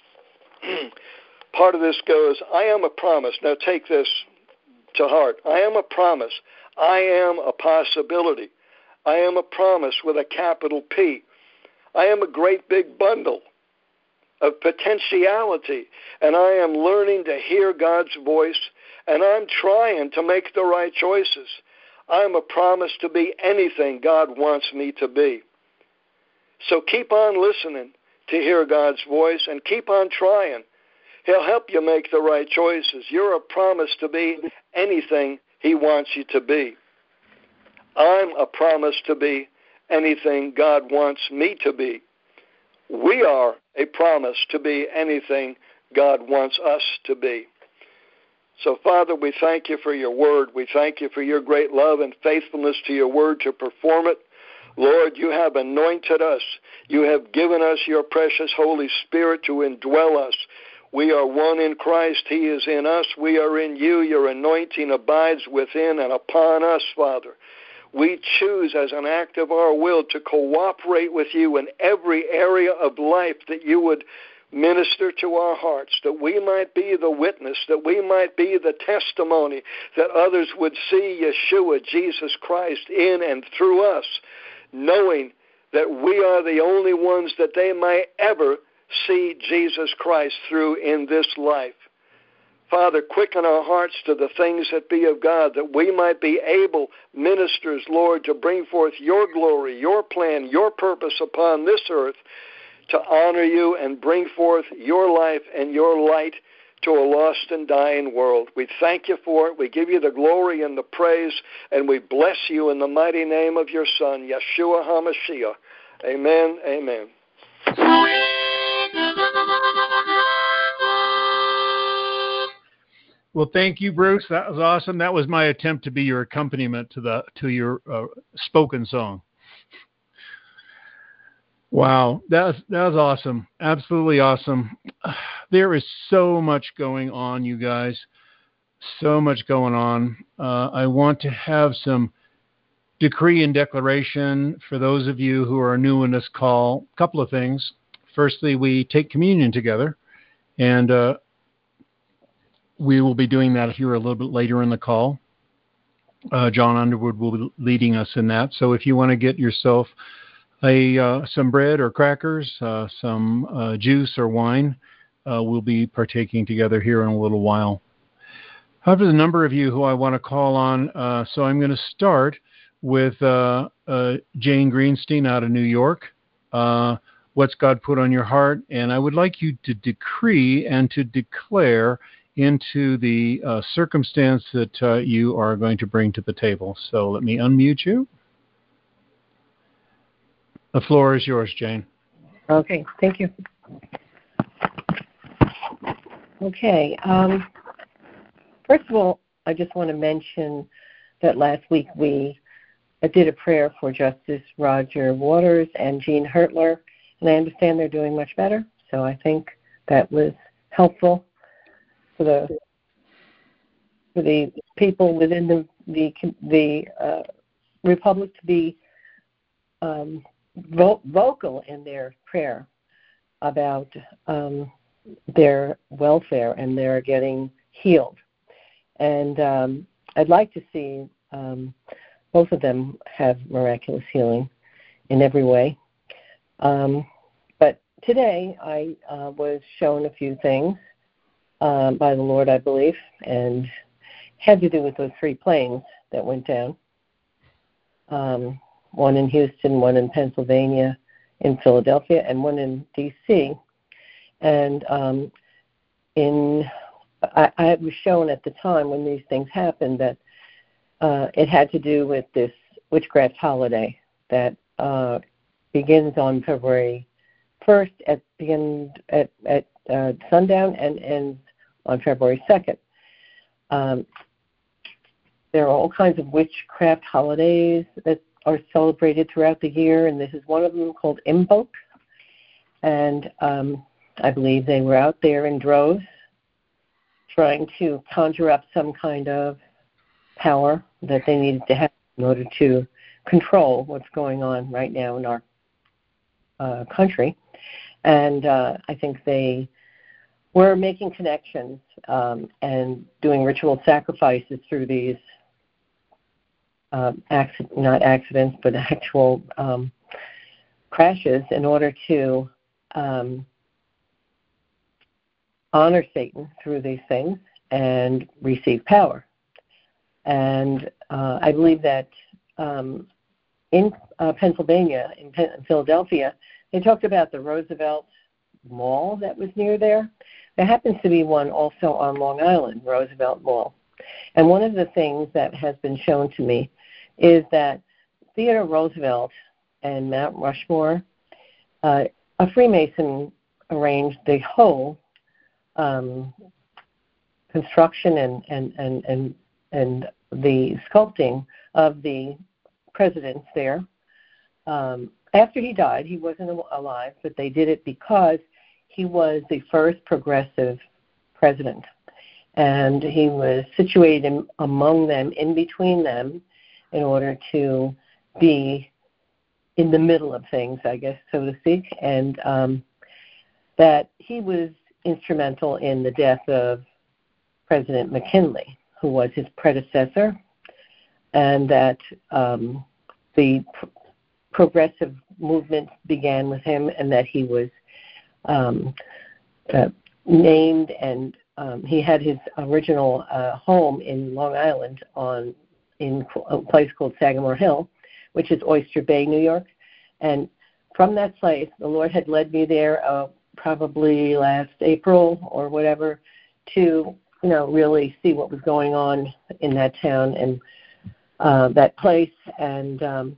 Part of this goes, I am a promise. Now take this to heart. I am a promise. I am a possibility. I am a promise with a capital P. I am a great big bundle of potentiality, and I am learning to hear God's voice, and I'm trying to make the right choices. I'm a promise to be anything God wants me to be. So keep on listening to hear God's voice and keep on trying. He'll help you make the right choices. You're a promise to be anything he wants you to be. I'm a promise to be anything God wants me to be. We are a promise to be anything God wants us to be. So, Father, we thank you for your word. We thank you for your great love and faithfulness to your word to perform it. Lord, you have anointed us. You have given us your precious Holy Spirit to indwell us. We are one in Christ. He is in us. We are in you. Your anointing abides within and upon us, Father. We choose as an act of our will to cooperate with you in every area of life that you would minister to our hearts, that we might be the witness, that we might be the testimony, that others would see Yeshua, Jesus Christ, in and through us, knowing that we are the only ones that they might ever see Jesus Christ through in this life. Father, quicken our hearts to the things that be of God, that we might be able ministers, Lord, to bring forth your glory, your plan, your purpose upon this earth, to honor you and bring forth your life and your light to a lost and dying world. We thank you for it. We give you the glory and the praise, and we bless you in the mighty name of your Son, Yeshua HaMashiach. Amen, amen. Well, thank you, Bruce. That was awesome. That was my attempt to be your accompaniment to the to your uh, spoken song. Wow, that was, that was awesome. Absolutely awesome. There is so much going on, you guys. So much going on. Uh, I want to have some decree and declaration for those of you who are new in this call. A couple of things. Firstly, we take communion together, and uh, we will be doing that here a little bit later in the call. Uh, John Underwood will be leading us in that. So if you want to get yourself a uh, some bread or crackers, uh, some uh, juice or wine, uh, we'll be partaking together here in a little while. However, the number of you who I want to call on, uh, so I'm going to start with uh, uh, Jane Greenstein out of New York. Uh, what's God put on your heart? And I would like you to decree and to declare into the uh, circumstance that uh, you are going to bring to the table. So let me unmute you. The floor is yours, Jane. Okay, thank you. Okay, um, first of all, I just want to mention that last week we did a prayer for Justice Roger Waters and Jean Hertler, and I understand they're doing much better, so I think that was helpful for the for the people within the the, the uh, Republic to be um, vo- vocal in their prayer about um, their welfare and their getting healed. And um, I'd like to see um, both of them have miraculous healing in every way. Um, but today I uh, was shown a few things um, by the Lord, I believe, and had to do with those three planes that went down. Um, one in Houston, one in Pennsylvania, in Philadelphia, and one in D C And um, in I, I was shown at the time when these things happened that uh, it had to do with this witchcraft holiday that uh, begins on February first at begin at, at uh, sundown and ends on February second. Um, there are all kinds of witchcraft holidays that are celebrated throughout the year, and this is one of them called Imbolc. And um, I believe they were out there in droves trying to conjure up some kind of power that they needed to have in order to control what's going on right now in our uh, country. And uh, I think they were making connections um, and doing ritual sacrifices through these um, accident, not accidents, but actual um, crashes in order to um, honor Satan through these things and receive power. And uh, I believe that um, in uh, Pennsylvania, in, Pen- in Philadelphia, they talked about the Roosevelt Mall that was near there. There happens to be one also on Long Island, Roosevelt Mall. And one of the things that has been shown to me is that Theodore Roosevelt and Mount Rushmore, uh, a Freemason arranged the whole um, construction and, and, and, and, and the sculpting of the presidents there. Um, after he died, he wasn't alive, but they did it because he was the first progressive president. And he was situated in, among them, in between them, in order to be in the middle of things, I guess, so to speak. And um, that he was instrumental in the death of President McKinley, who was his predecessor, and that um, the pr- progressive movement began with him, and that he was um, uh, named, and um, he had his original uh, home in Long Island on in a place called Sagamore Hill, which is Oyster Bay, New York. And from that place, the Lord had led me there uh, probably last April or whatever to, you know, really see what was going on in that town and uh, that place. And um,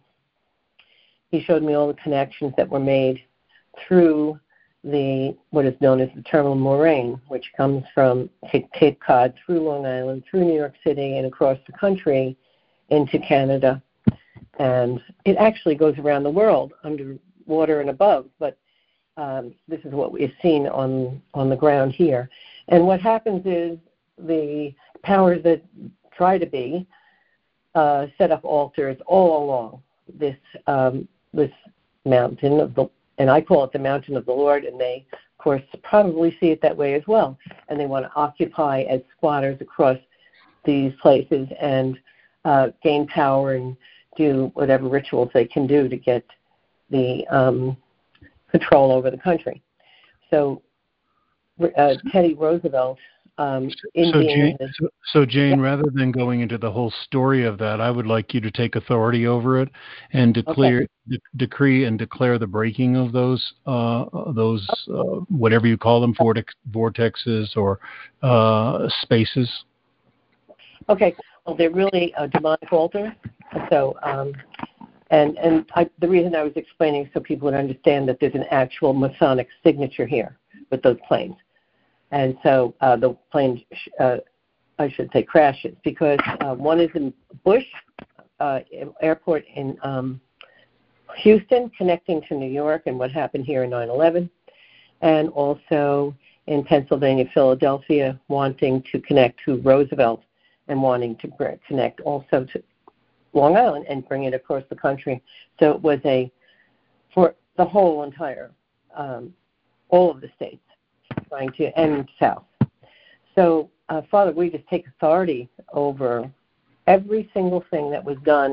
he showed me all the connections that were made through the what is known as the Terminal Moraine, which comes from Cape, Cape Cod through Long Island, through New York City, and across the country into Canada. And it actually goes around the world under water and above, but um, this is what we've seen on, on the ground here. And what happens is the powers that try to be uh, set up altars all along this um, this mountain of the, and I call it the mountain of the Lord, and they, of course, probably see it that way as well. And they want to occupy as squatters across these places and uh, gain power and do whatever rituals they can do to get the um, control over the country. So uh, Teddy Roosevelt, um, in so, being Jane, the, so, so Jane, yeah. rather than going into the whole story of that, I would like you to take authority over it and declare, Okay. de- decree and declare the breaking of those, uh, those uh, whatever you call them, vortex, vortexes or uh, spaces. Okay. Well, they're really a demonic altar. So, um, and and I, the reason I was explaining so people would understand that there's an actual Masonic signature here with those planes. And so uh, the plane, uh, I should say, crashes because uh, one is in Bush uh, Airport in um, Houston, connecting to New York and what happened here in nine eleven, and also in Pennsylvania, Philadelphia, wanting to connect to Roosevelt and wanting to connect also to Long Island and bring it across the country. So it was a, for the whole entire, um, all of the states, trying to end south. So, uh, Father, we just take authority over every single thing that was done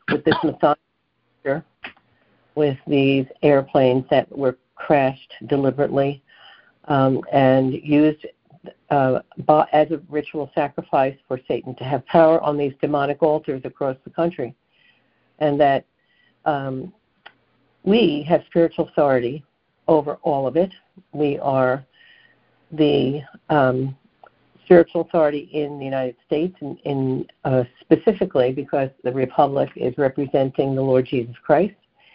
with this method, with these airplanes that were crashed deliberately um, and used uh, as a ritual sacrifice for Satan to have power on these demonic altars across the country. And that um, we have spiritual authority over all of it. We are the um, spiritual authority in the United States, in, in uh, specifically because the Republic is representing the Lord Jesus Christ.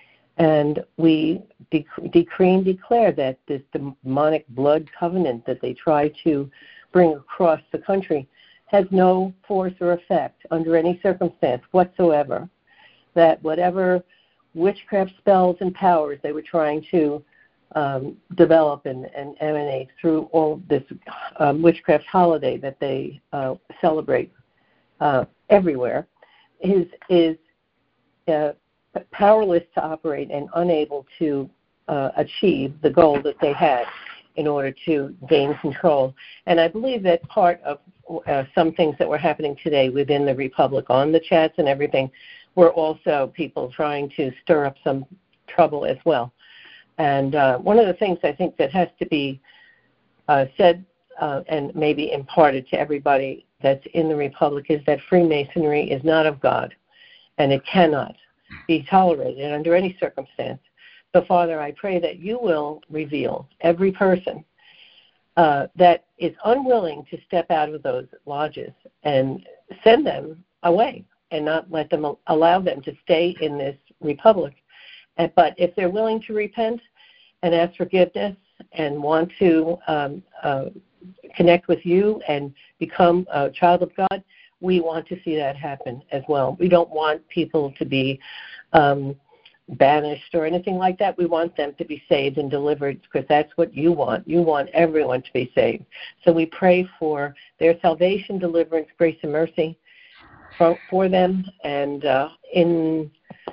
And we dec- decree and declare that this demonic blood covenant that they try to bring across the country has no force or effect under any circumstance whatsoever. That whatever witchcraft spells and powers they were trying to um, develop and, and emanate through all this um, witchcraft holiday that they uh, celebrate uh, everywhere is is uh, powerless to operate and unable to uh, achieve the goal that they had in order to gain control. And I believe that part of uh, some things that were happening today within the Republic on the chats and everything were also people trying to stir up some trouble as well. And uh, one of the things I think that has to be uh, said uh, and maybe imparted to everybody that's in the Republic is that Freemasonry is not of God, and it cannot be tolerated under any circumstance. So, Father, I pray that you will reveal every person uh, that is unwilling to step out of those lodges and send them away and not let them allow them to stay in this Republic. But if they're willing to repent and ask forgiveness and want to um, uh, connect with you and become a child of God, we want to see that happen as well. We don't want people to be um, banished or anything like that. We want them to be saved and delivered because that's what you want. You want everyone to be saved. So we pray for their salvation, deliverance, grace, and mercy for, for them, and uh, in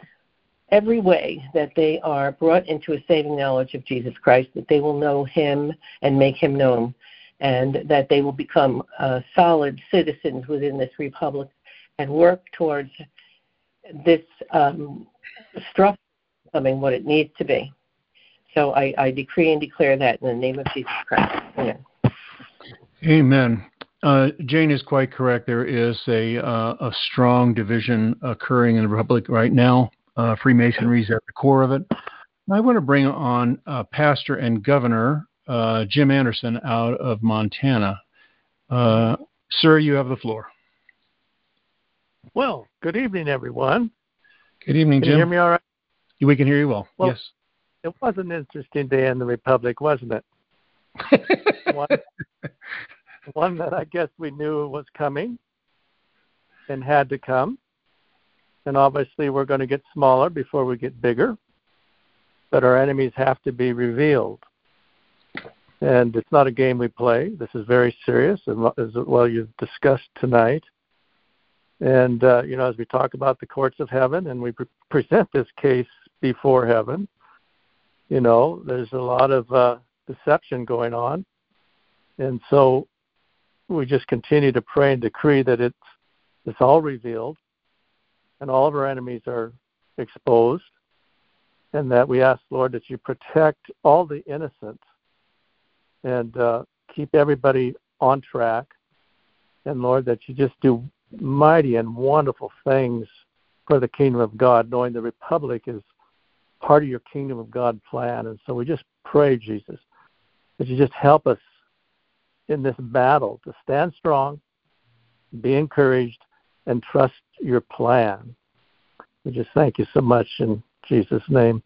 every way that they are brought into a saving knowledge of Jesus Christ, that they will know him and make him known, and that they will become uh, solid citizens within this Republic and work towards this um, structure becoming what it needs to be. So I, I decree and declare that in the name of Jesus Christ. Amen. Amen. Uh, Jane is quite correct. There is a, uh, a strong division occurring in the Republic right now. Uh, Freemasonry is at the core of it. I want to bring on uh, Pastor and Governor uh, Jim Anderson out of Montana. Uh, sir, you have the floor. Well, good evening, everyone. Good evening, can Jim. Can you hear me all right? We can hear you well, well yes. It was an interesting day in the Republic, wasn't it? one, one that I guess we knew was coming and had to come. And obviously we're going to get smaller before we get bigger. But our enemies have to be revealed. And it's not a game we play. This is very serious, as well you've discussed tonight. And, uh, you know, as we talk about the courts of heaven and we pre- present this case before heaven, you know, there's a lot of uh, deception going on. And so we just continue to pray and decree that it's, it's all revealed and all of our enemies are exposed, and that we ask, Lord, that you protect all the innocent and uh, keep everybody on track. And, Lord, that you just do mighty and wonderful things for the kingdom of God, knowing the Republic is part of your kingdom of God plan. And so we just pray, Jesus, that you just help us in this battle to stand strong, be encouraged, and trust your plan. We just thank you so much in Jesus' name.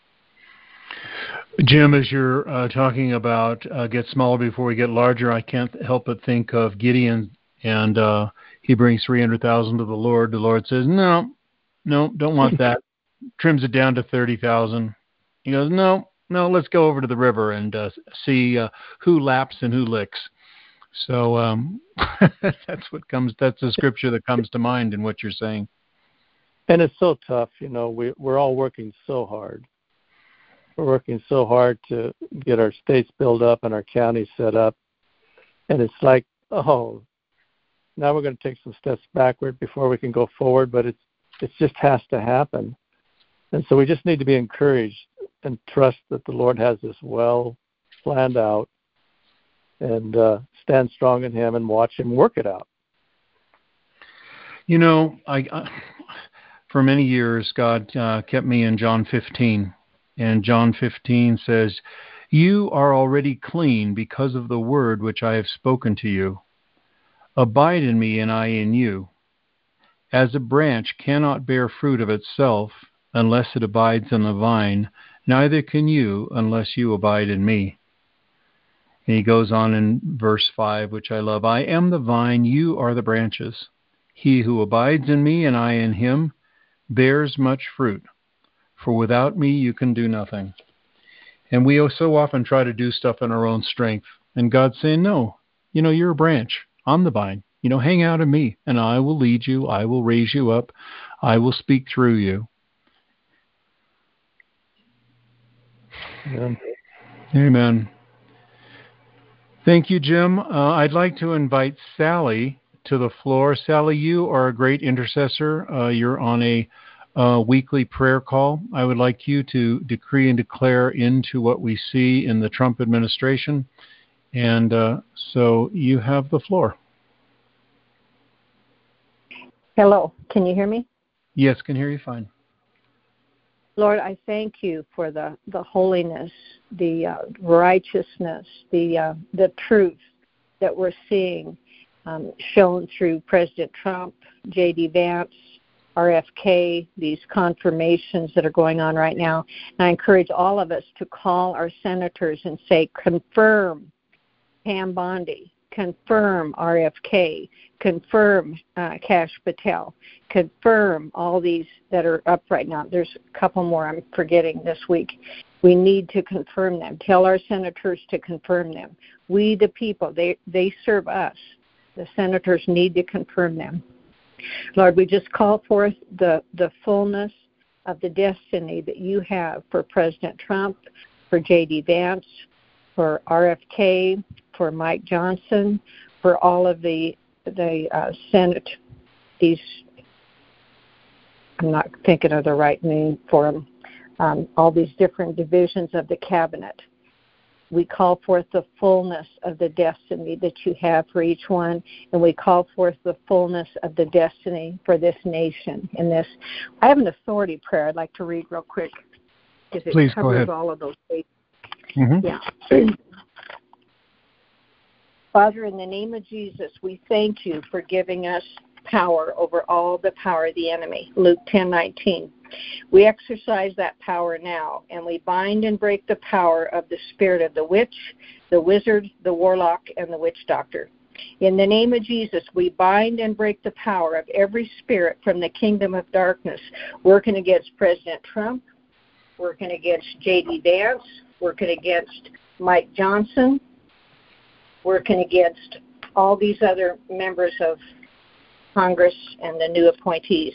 Jim, as you're uh, talking about uh, get smaller before we get larger, I can't help but think of Gideon, and uh, he brings three hundred thousand to the Lord. The Lord says, no, no, don't want that. Trims it down to thirty thousand. He goes, no, no, let's go over to the river and uh, see uh, who laps and who licks. So um, that's what comes. That's the scripture that comes to mind in what you're saying. And it's so tough, you know. We we're all working so hard. We're working so hard to get our states built up and our counties set up, and it's like, oh, now we're going to take some steps backward before we can go forward. But it's it just has to happen. And so we just need to be encouraged and trust that the Lord has this well planned out, and uh, stand strong in Him and watch Him work it out. You know, I, I for many years, God uh, kept me in John fifteen. And John fifteen says, "You are already clean because of the word which I have spoken to you. Abide in me and I in you. As a branch cannot bear fruit of itself unless it abides in the vine, neither can you unless you abide in me." And he goes on in verse five, which I love. "I am the vine, you are the branches. He who abides in me and I in him bears much fruit, for without me you can do nothing." And we so often try to do stuff in our own strength. And God's saying, no, you know, you're a branch. I'm the vine. You know, hang out in me, and I will lead you. I will raise you up. I will speak through you. Yeah. Amen. Thank you, Jim. Uh, I'd like to invite Sally to the floor. Sally, you are a great intercessor. Uh, you're on a uh, weekly prayer call. I would like you to decree and declare into what we see in the Trump administration. And uh, so you have the floor. Hello. Can you hear me? Yes, can hear you fine. Lord, I thank you for the, the holiness, the uh, righteousness, the uh, the truth that we're seeing um, shown through President Trump, J D Vance, R F K, these confirmations that are going on right now. And I encourage all of us to call our senators and say, confirm Pam Bondi, confirm R F K, confirm uh, Kash Patel, confirm all these that are up right now. There's a couple more I'm forgetting this week. We need to confirm them. Tell our senators to confirm them. We, the people, they, they serve us. The senators need to confirm them. Lord, we just call forth the, the fullness of the destiny that you have for President Trump, for J D Vance, for R F K, for Mike Johnson, for all of the the uh, Senate, these, I'm not thinking of the right name for them, um, all these different divisions of the cabinet. We call forth the fullness of the destiny that you have for each one, and we call forth the fullness of the destiny for this nation. In this, I have an authority prayer I'd like to read real quick, because it Please, covers all of those things. Mm-hmm. Yeah. Father, in the name of Jesus, we thank you for giving us power over all the power of the enemy. Luke ten nineteen. We exercise that power now, and we bind and break the power of the spirit of the witch, the wizard, the warlock, and the witch doctor. In the name of Jesus, we bind and break the power of every spirit from the kingdom of darkness, working against President Trump, working against J D Vance, working against Mike Johnson, working against all these other members of Congress and the new appointees.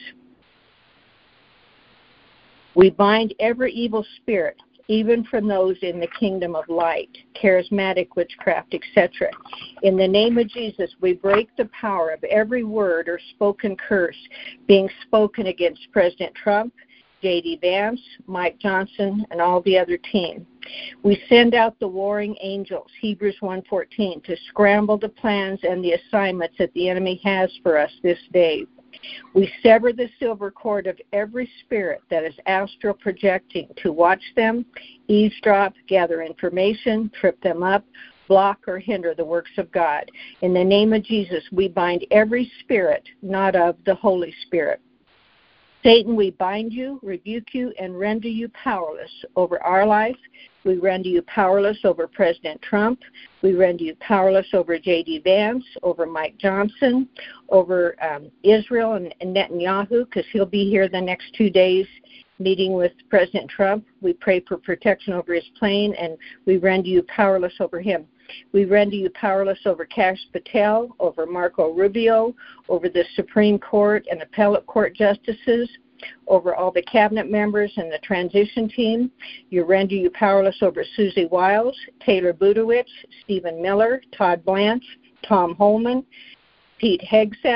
We bind every evil spirit, even from those in the kingdom of light, charismatic witchcraft, et cetera. In the name of Jesus, we break the power of every word or spoken curse being spoken against President Trump, J D Vance, Mike Johnson, and all the other team. We send out the warring angels, Hebrews one fourteen, to scramble the plans and the assignments that the enemy has for us this day. We sever the silver cord of every spirit that is astral projecting to watch them, eavesdrop, gather information, trip them up, block or hinder the works of God. In the name of Jesus, we bind every spirit not of the Holy Spirit. Satan, we bind you, rebuke you, and render you powerless over our life. We render you powerless over President Trump. We render you powerless over J D Vance, over Mike Johnson, over um, Israel and, and Netanyahu, because he'll be here the next two days meeting with President Trump. We pray for protection over his plane, and we render you powerless over him. We render you powerless over Kash Patel, over Marco Rubio, over the Supreme Court and appellate court justices, over all the cabinet members and the transition team. You render you powerless over Susie Wiles, Taylor Budowich, Stephen Miller, Todd Blanche, Tom Holman, Pete Hegseth,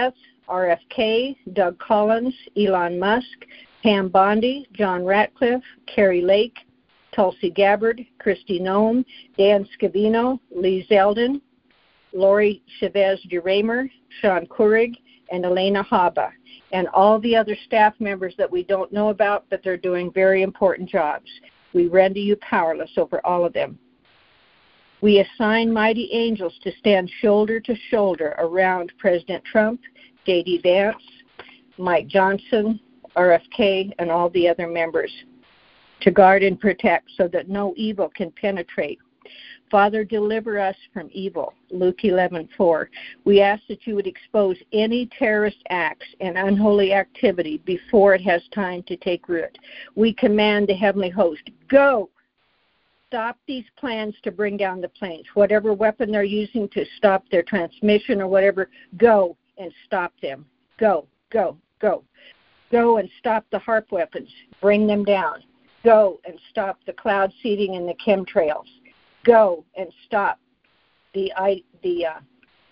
R F K, Doug Collins, Elon Musk, Pam Bondi, John Ratcliffe, Carrie Lake, Tulsi Gabbard, Christy Nome, Dan Scavino, Lee Zeldin, Lori Chavez DeRaymer, Sean Courig, and Elena Haba, and all the other staff members that we don't know about, but they're doing very important jobs. We render you powerless over all of them. We assign mighty angels to stand shoulder to shoulder around President Trump, J D Vance, Mike Johnson, R F K, and all the other members to guard and protect so that no evil can penetrate. Father, deliver us from evil, Luke eleven four. We ask that you would expose any terrorist acts and unholy activity before it has time to take root. We command the heavenly host, go! Stop these plans to bring down the planes. Whatever weapon they're using to stop their transmission or whatever, go and stop them. Go, go, go. Go and stop the HARP weapons. Bring them down. Go and stop the cloud seeding and the chemtrails. Go and stop the the uh,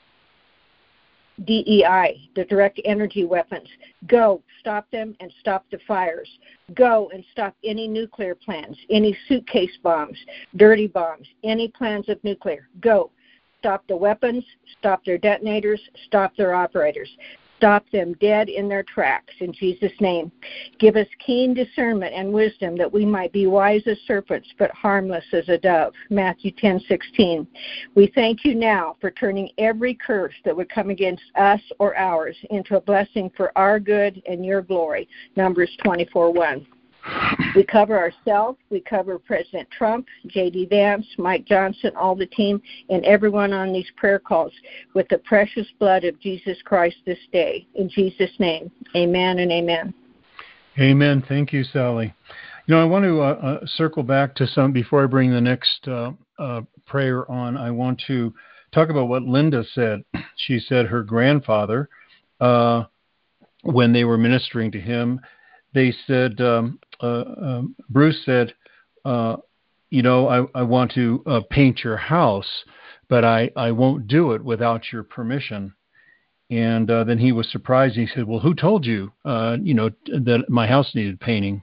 D E I, the direct energy weapons. Go, stop them and stop the fires. Go and stop any nuclear plans, any suitcase bombs, dirty bombs, any plans of nuclear. Go, stop the weapons, stop their detonators, stop their operators. Stop them dead in their tracks, in Jesus' name. Give us keen discernment and wisdom that we might be wise as serpents, but harmless as a dove. Matthew ten sixteen. We thank you now for turning every curse that would come against us or ours into a blessing for our good and your glory. Numbers twenty-four one. We cover ourselves, we cover President Trump, J D Vance, Mike Johnson, all the team, and everyone on these prayer calls with the precious blood of Jesus Christ this day. In Jesus' name, amen and amen. Amen. Thank you, Sally. You know, I want to uh, uh, circle back to some, before I bring the next uh, uh, prayer on, I want to talk about what Linda said. She said her grandfather, uh, when they were ministering to him, they said, um, uh, um, Bruce said, uh, you know, I, I want to uh, paint your house, but I, I won't do it without your permission. And uh, then he was surprised. He said, well, who told you, uh, you know, that my house needed painting?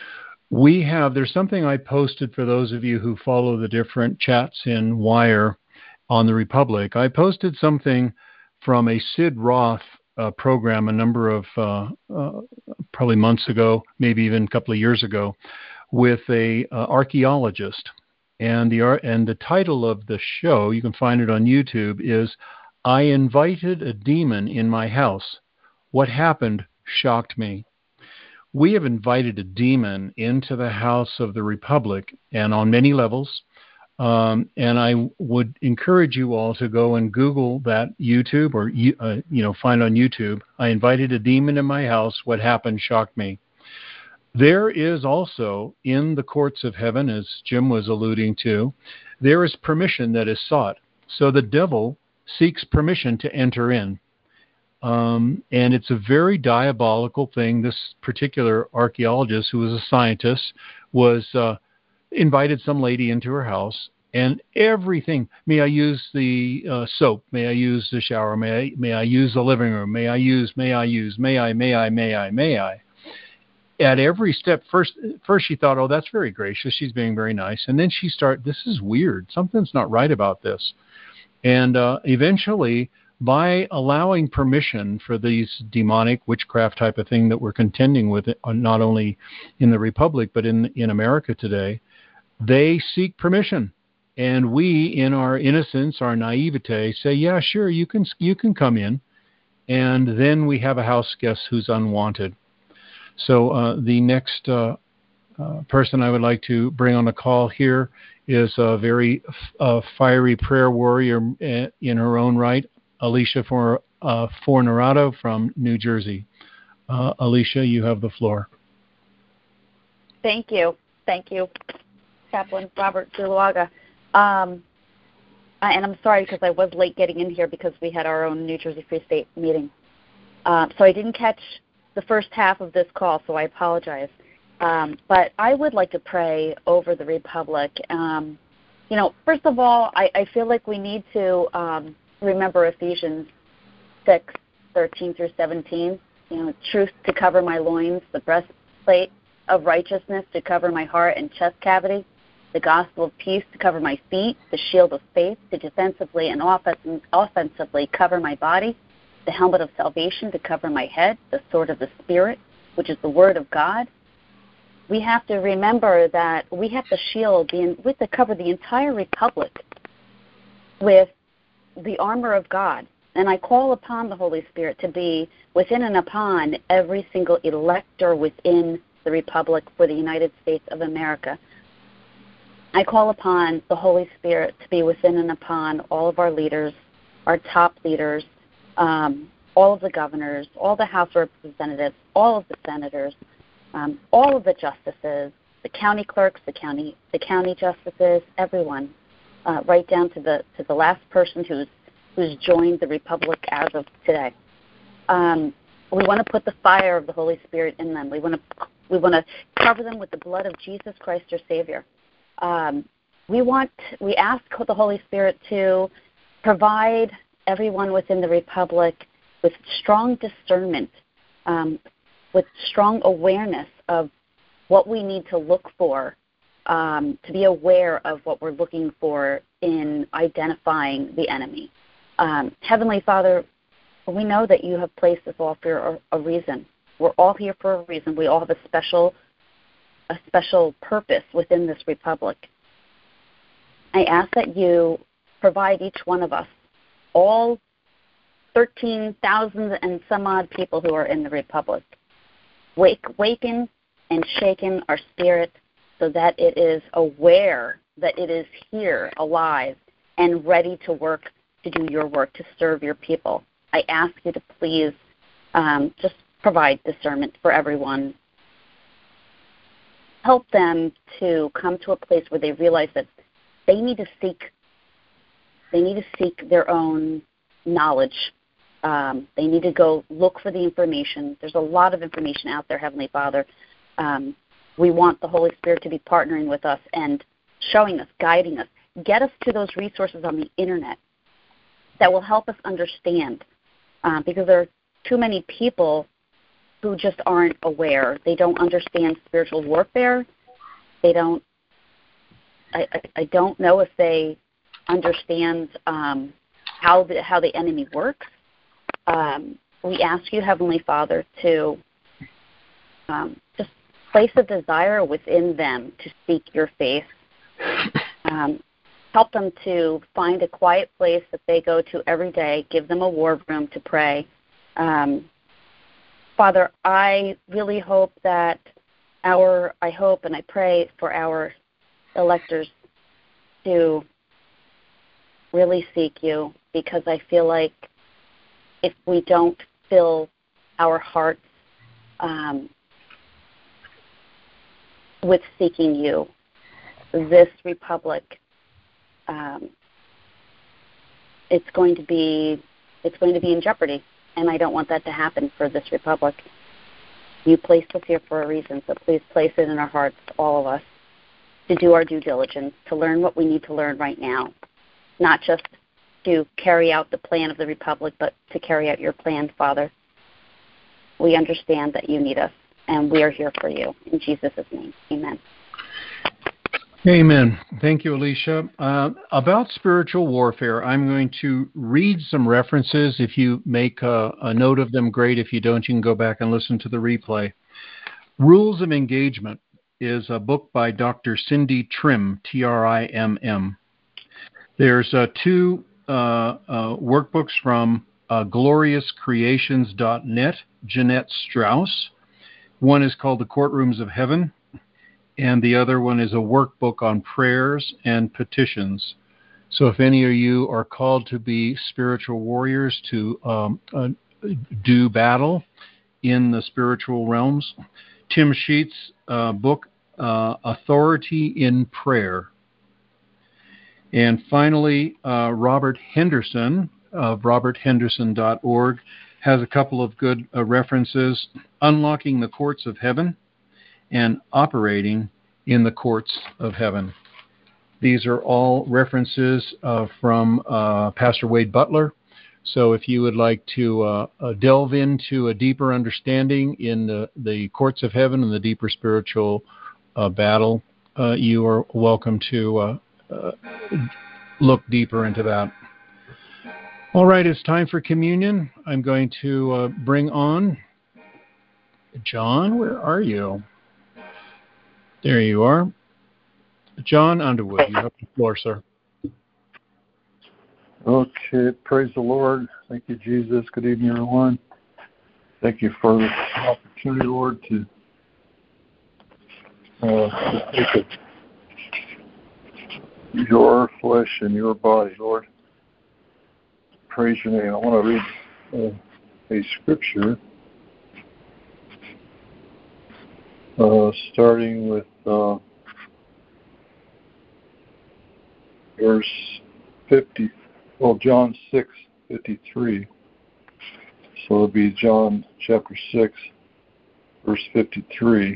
We have, there's something I posted for those of you who follow the different chats in Wire on the Republic. I posted something from a Sid Roth uh, program a number of uh, uh, probably months ago, maybe even a couple of years ago, with a uh, archaeologist. And the art, and the title of the show, you can find it on YouTube, is I Invited a Demon in My House. What happened shocked me. We have invited a demon into the house of the Republic, and on many levels. Um, and I would encourage you all to go and Google that YouTube, or uh, you know, find on YouTube. I invited a demon in my house. What happened shocked me. There is also in the courts of heaven, as Jim was alluding to, there is permission that is sought. So the devil seeks permission to enter in. Um, and it's a very diabolical thing. This particular archaeologist, who was a scientist, was uh, invited some lady into her house, and everything. May I use the uh, soap? May I use the shower? May I, may I use the living room? May I use, may I use, may I, may I, may I, may I? At every step, first, first she thought, oh, that's very gracious. She's being very nice. And then she started, this is weird. Something's not right about this. And uh, eventually, by allowing permission for these demonic witchcraft type of thing that we're contending with, not only in the Republic, but in, in America today, they seek permission. And we, in our innocence, our naivete, say, yeah, sure, you can you can come in. And then we have a house guest who's unwanted. So uh, the next uh, uh, person I would like to bring on the call here is a very uh, fiery prayer warrior in her own right, Alicia For, uh, Fornerato from New Jersey. Uh, Alicia, you have the floor. Thank you. Thank you, Chaplain Robert Zuluaga. Um, and I'm sorry because I was late getting in here because we had our own New Jersey Free State meeting. Uh, so I didn't catch the first half of this call, so I apologize. Um, but I would like to pray over the Republic. Um, you know, first of all, I, I feel like we need to um, remember Ephesians six thirteen through seventeen. You know, truth to cover my loins, the breastplate of righteousness to cover my heart and chest cavity, the gospel of peace to cover my feet, the shield of faith to defensively and offensively cover my body, the helmet of salvation to cover my head, the sword of the Spirit, which is the word of God. We have to remember that we have to shield, the, we have to cover the entire republic with the armor of God. And I call upon the Holy Spirit to be within and upon every single elector within the Republic for the United States of America. I call upon the Holy Spirit to be within and upon all of our leaders, our top leaders, um, all of the governors, all the House of Representatives, all of the senators, um, all of the justices, the county clerks, the county, the county justices, everyone, uh, right down to the to the last person who's who's joined the Republic as of today. Um, we want to put the fire of the Holy Spirit in them. We want to we want to cover them with the blood of Jesus Christ, our Savior. Um, we want we ask the Holy Spirit to provide everyone within the Republic with strong discernment, um, with strong awareness of what we need to look for, um, to be aware of what we're looking for in identifying the enemy. Um, Heavenly Father, we know that you have placed us all for a, a reason. We're all here for a reason. We all have a special, a special purpose within this republic. I ask that you provide each one of us, all thirteen thousand and some odd people who are in the republic, wake, waken and shaken our spirit so that it is aware that it is here, alive, and ready to work, to do your work, to serve your people. I ask you to please um, just provide discernment for everyone. Help them to come to a place where they realize that they need to seek, they need to seek their own knowledge. Um, they need to go look for the information. There's a lot of information out there, Heavenly Father. Um, we want the Holy Spirit to be partnering with us and showing us, guiding us. Get us to those resources on the internet that will help us understand, uh, because there are too many people who just aren't aware. They don't understand spiritual warfare. They don't. I, I, I don't know if they understand um, how the how the enemy works. Um, we ask you, Heavenly Father, to um, just place a desire within them to seek your face. Um, help them to find a quiet place that they go to every day. Give them a war room to pray. Um, Father, I really hope that our, I hope and I pray for our electors to really seek you, because I feel like if we don't fill our hearts um, with seeking you, this republic, um, it's going to be it's going to be in jeopardy, and I don't want that to happen for this republic. You placed us here for a reason, so please place it in our hearts, all of us, to do our due diligence, to learn what we need to learn right now, not just to carry out the plan of the republic, but to carry out your plan, Father. We understand that you need us, and we are here for you. In Jesus' name, amen. Amen. Thank you, Alicia. Uh, about spiritual warfare, I'm going to read some references. If you make a, a note of them, great. If you don't, you can go back and listen to the replay. Rules of Engagement is a book by Doctor Cindy Trimm, T R I M M. There's uh, two uh, uh, workbooks from uh, glorious creations dot net, Jeanette Strauss. One is called The Courtrooms of Heaven, and the other one is a workbook on prayers and petitions. So if any of you are called to be spiritual warriors, to um, uh, do battle in the spiritual realms, Tim Sheets' uh, book, uh, Authority in Prayer. And finally, uh, Robert Henderson of robert henderson dot org has a couple of good uh, references: Unlocking the Courts of Heaven and Operating in the Courts of Heaven. These are all references uh, from uh, Pastor Wade Butler So if you would like to uh, uh, delve into a deeper understanding in the, the courts of heaven and the deeper spiritual uh, battle, uh, you are welcome to uh, uh, look deeper into that. All right, it's time for communion. I'm going to uh, bring on John. Where are you? There you are. John Underwood, you have the floor, sir. Okay, praise the Lord. Thank you, Jesus. Good evening, everyone. Thank you for the opportunity, Lord, to, uh, to take it, your flesh and your body, Lord. Praise your name. I want to read uh, a scripture, uh, starting with uh, verse fifty. Well, John six fifty-three. So it'll be John chapter six, verse fifty-three.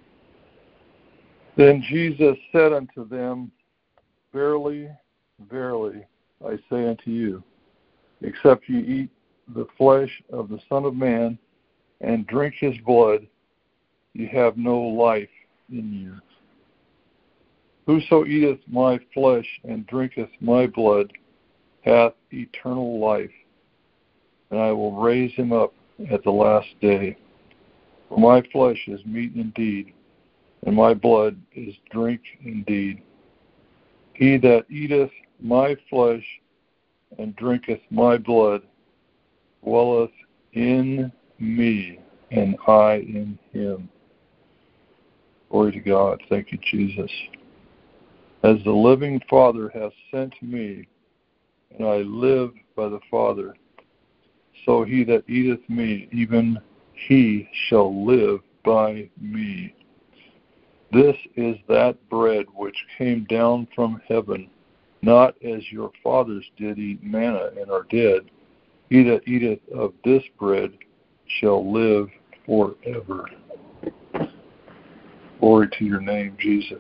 Then Jesus said unto them, Verily, verily, I say unto you, except ye eat the flesh of the Son of Man and drink his blood, ye have no life in you. Whoso eateth my flesh and drinketh my blood hath eternal life, and I will raise him up at the last day. For my flesh is meat indeed, and my blood is drink indeed. He that eateth my flesh and drinketh my blood dwelleth in me, and I in him. Glory to God. Thank you, Jesus. As the living Father hath sent me, and I live by the Father, so he that eateth me, even he shall live by me. This is that bread which came down from heaven, not as your fathers did eat manna and are dead. He that eateth of this bread shall live forever. Glory to your name, Jesus.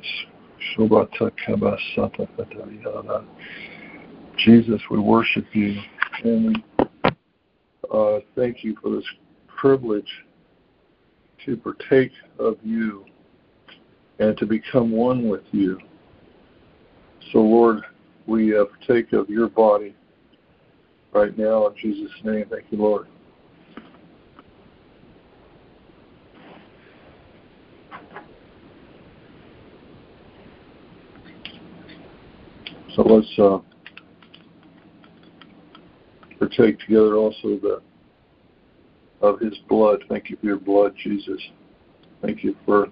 Jesus, we worship you, and we uh, thank you for this privilege to partake of you and to become one with you. So, Lord, we uh, partake of your body right now in Jesus' name. Thank you, Lord. So let's uh, partake together also the, of his blood. Thank you for your blood, Jesus. Thank you for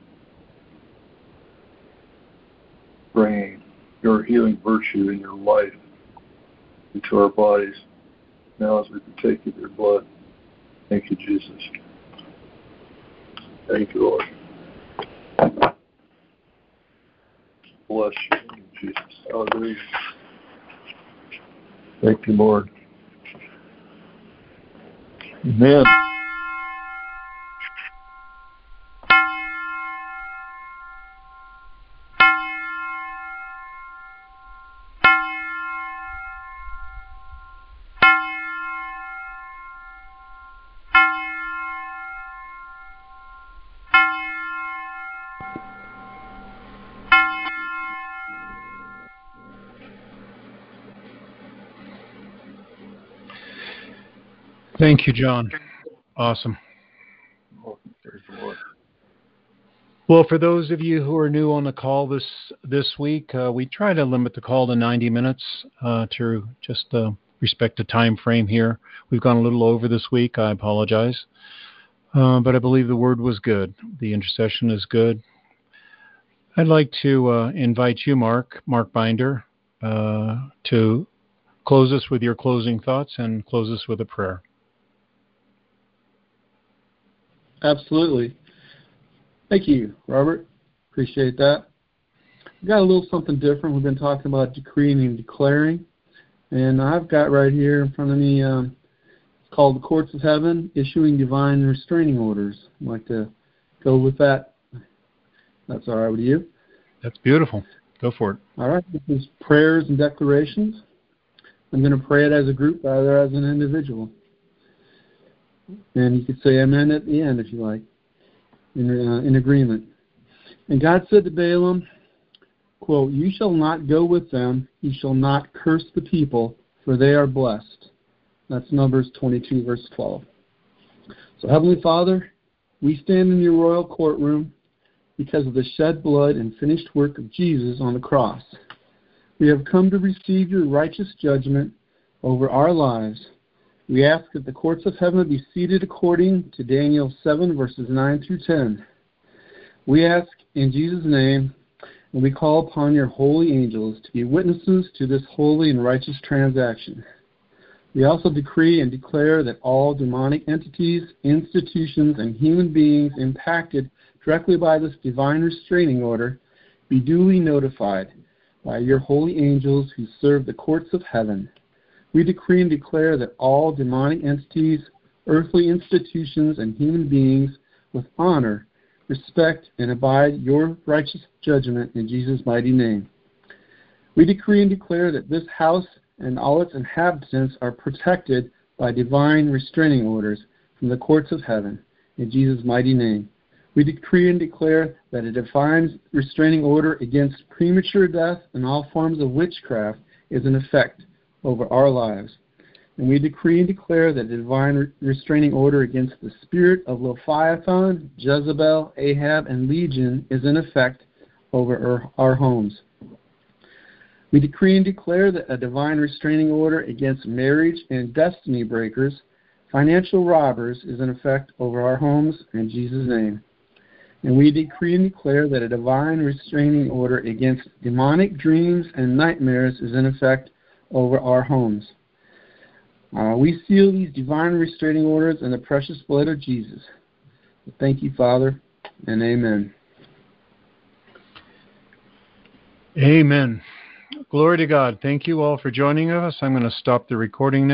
bringing your healing virtue in your life into our bodies. Now as we partake of your blood, thank you, Jesus. Thank you, Lord. Bless you, Jesus. Hallelujah. Thank you, Lord. Amen. Thank you, John. Awesome. Well, for those of you who are new on the call this this week, uh, we try to limit the call to ninety minutes uh, to just uh, respect the time frame here. We've gone a little over this week. I apologize. Uh, but I believe the word was good. The intercession is good. I'd like to uh, invite you, Mark, Mark Binder, uh, to close us with your closing thoughts and close us with a prayer. Absolutely. Thank you, Robert. Appreciate that. We've got a little something different. We've been talking about decreeing and declaring. And I've got right here in front of me, um, it's called the Courts of Heaven, Issuing Divine Restraining Orders. I'd like to go with that. That's all right with you? That's beautiful. Go for it. All right. This is prayers and declarations. I'm going to pray it as a group rather as an individual. And you could say amen at the end if you like, in, uh, in agreement. And God said to Balaam, quote, "You shall not go with them, you shall not curse the people, for they are blessed." That's Numbers twenty-two, verse twelve. So, Heavenly Father, we stand in your royal courtroom because of the shed blood and finished work of Jesus on the cross. We have come to receive your righteous judgment over our lives. We ask that the courts of heaven be seated according to Daniel seven, verses nine through ten. We ask in Jesus' name, and we call upon your holy angels to be witnesses to this holy and righteous transaction. We also decree and declare that all demonic entities, institutions, and human beings impacted directly by this divine restraining order be duly notified by your holy angels who serve the courts of heaven. We decree and declare that all demonic entities, earthly institutions, and human beings with honor, respect, and abide your righteous judgment in Jesus' mighty name. We decree and declare that this house and all its inhabitants are protected by divine restraining orders from the courts of heaven in Jesus' mighty name. We decree and declare that a divine restraining order against premature death and all forms of witchcraft is in effect over our lives. And we decree and declare that a divine re- restraining order against the spirit of Leviathan, Jezebel, Ahab, and Legion is in effect over our, our homes. We decree and declare that a divine restraining order against marriage and destiny breakers, financial robbers, is in effect over our homes in Jesus' name. And we decree and declare that a divine restraining order against demonic dreams and nightmares is in effect over our homes. Uh, we seal these divine restraining orders in the precious blood of Jesus. Thank you, Father, and amen. Amen. Glory to God. Thank you all for joining us. I'm going to stop the recording now.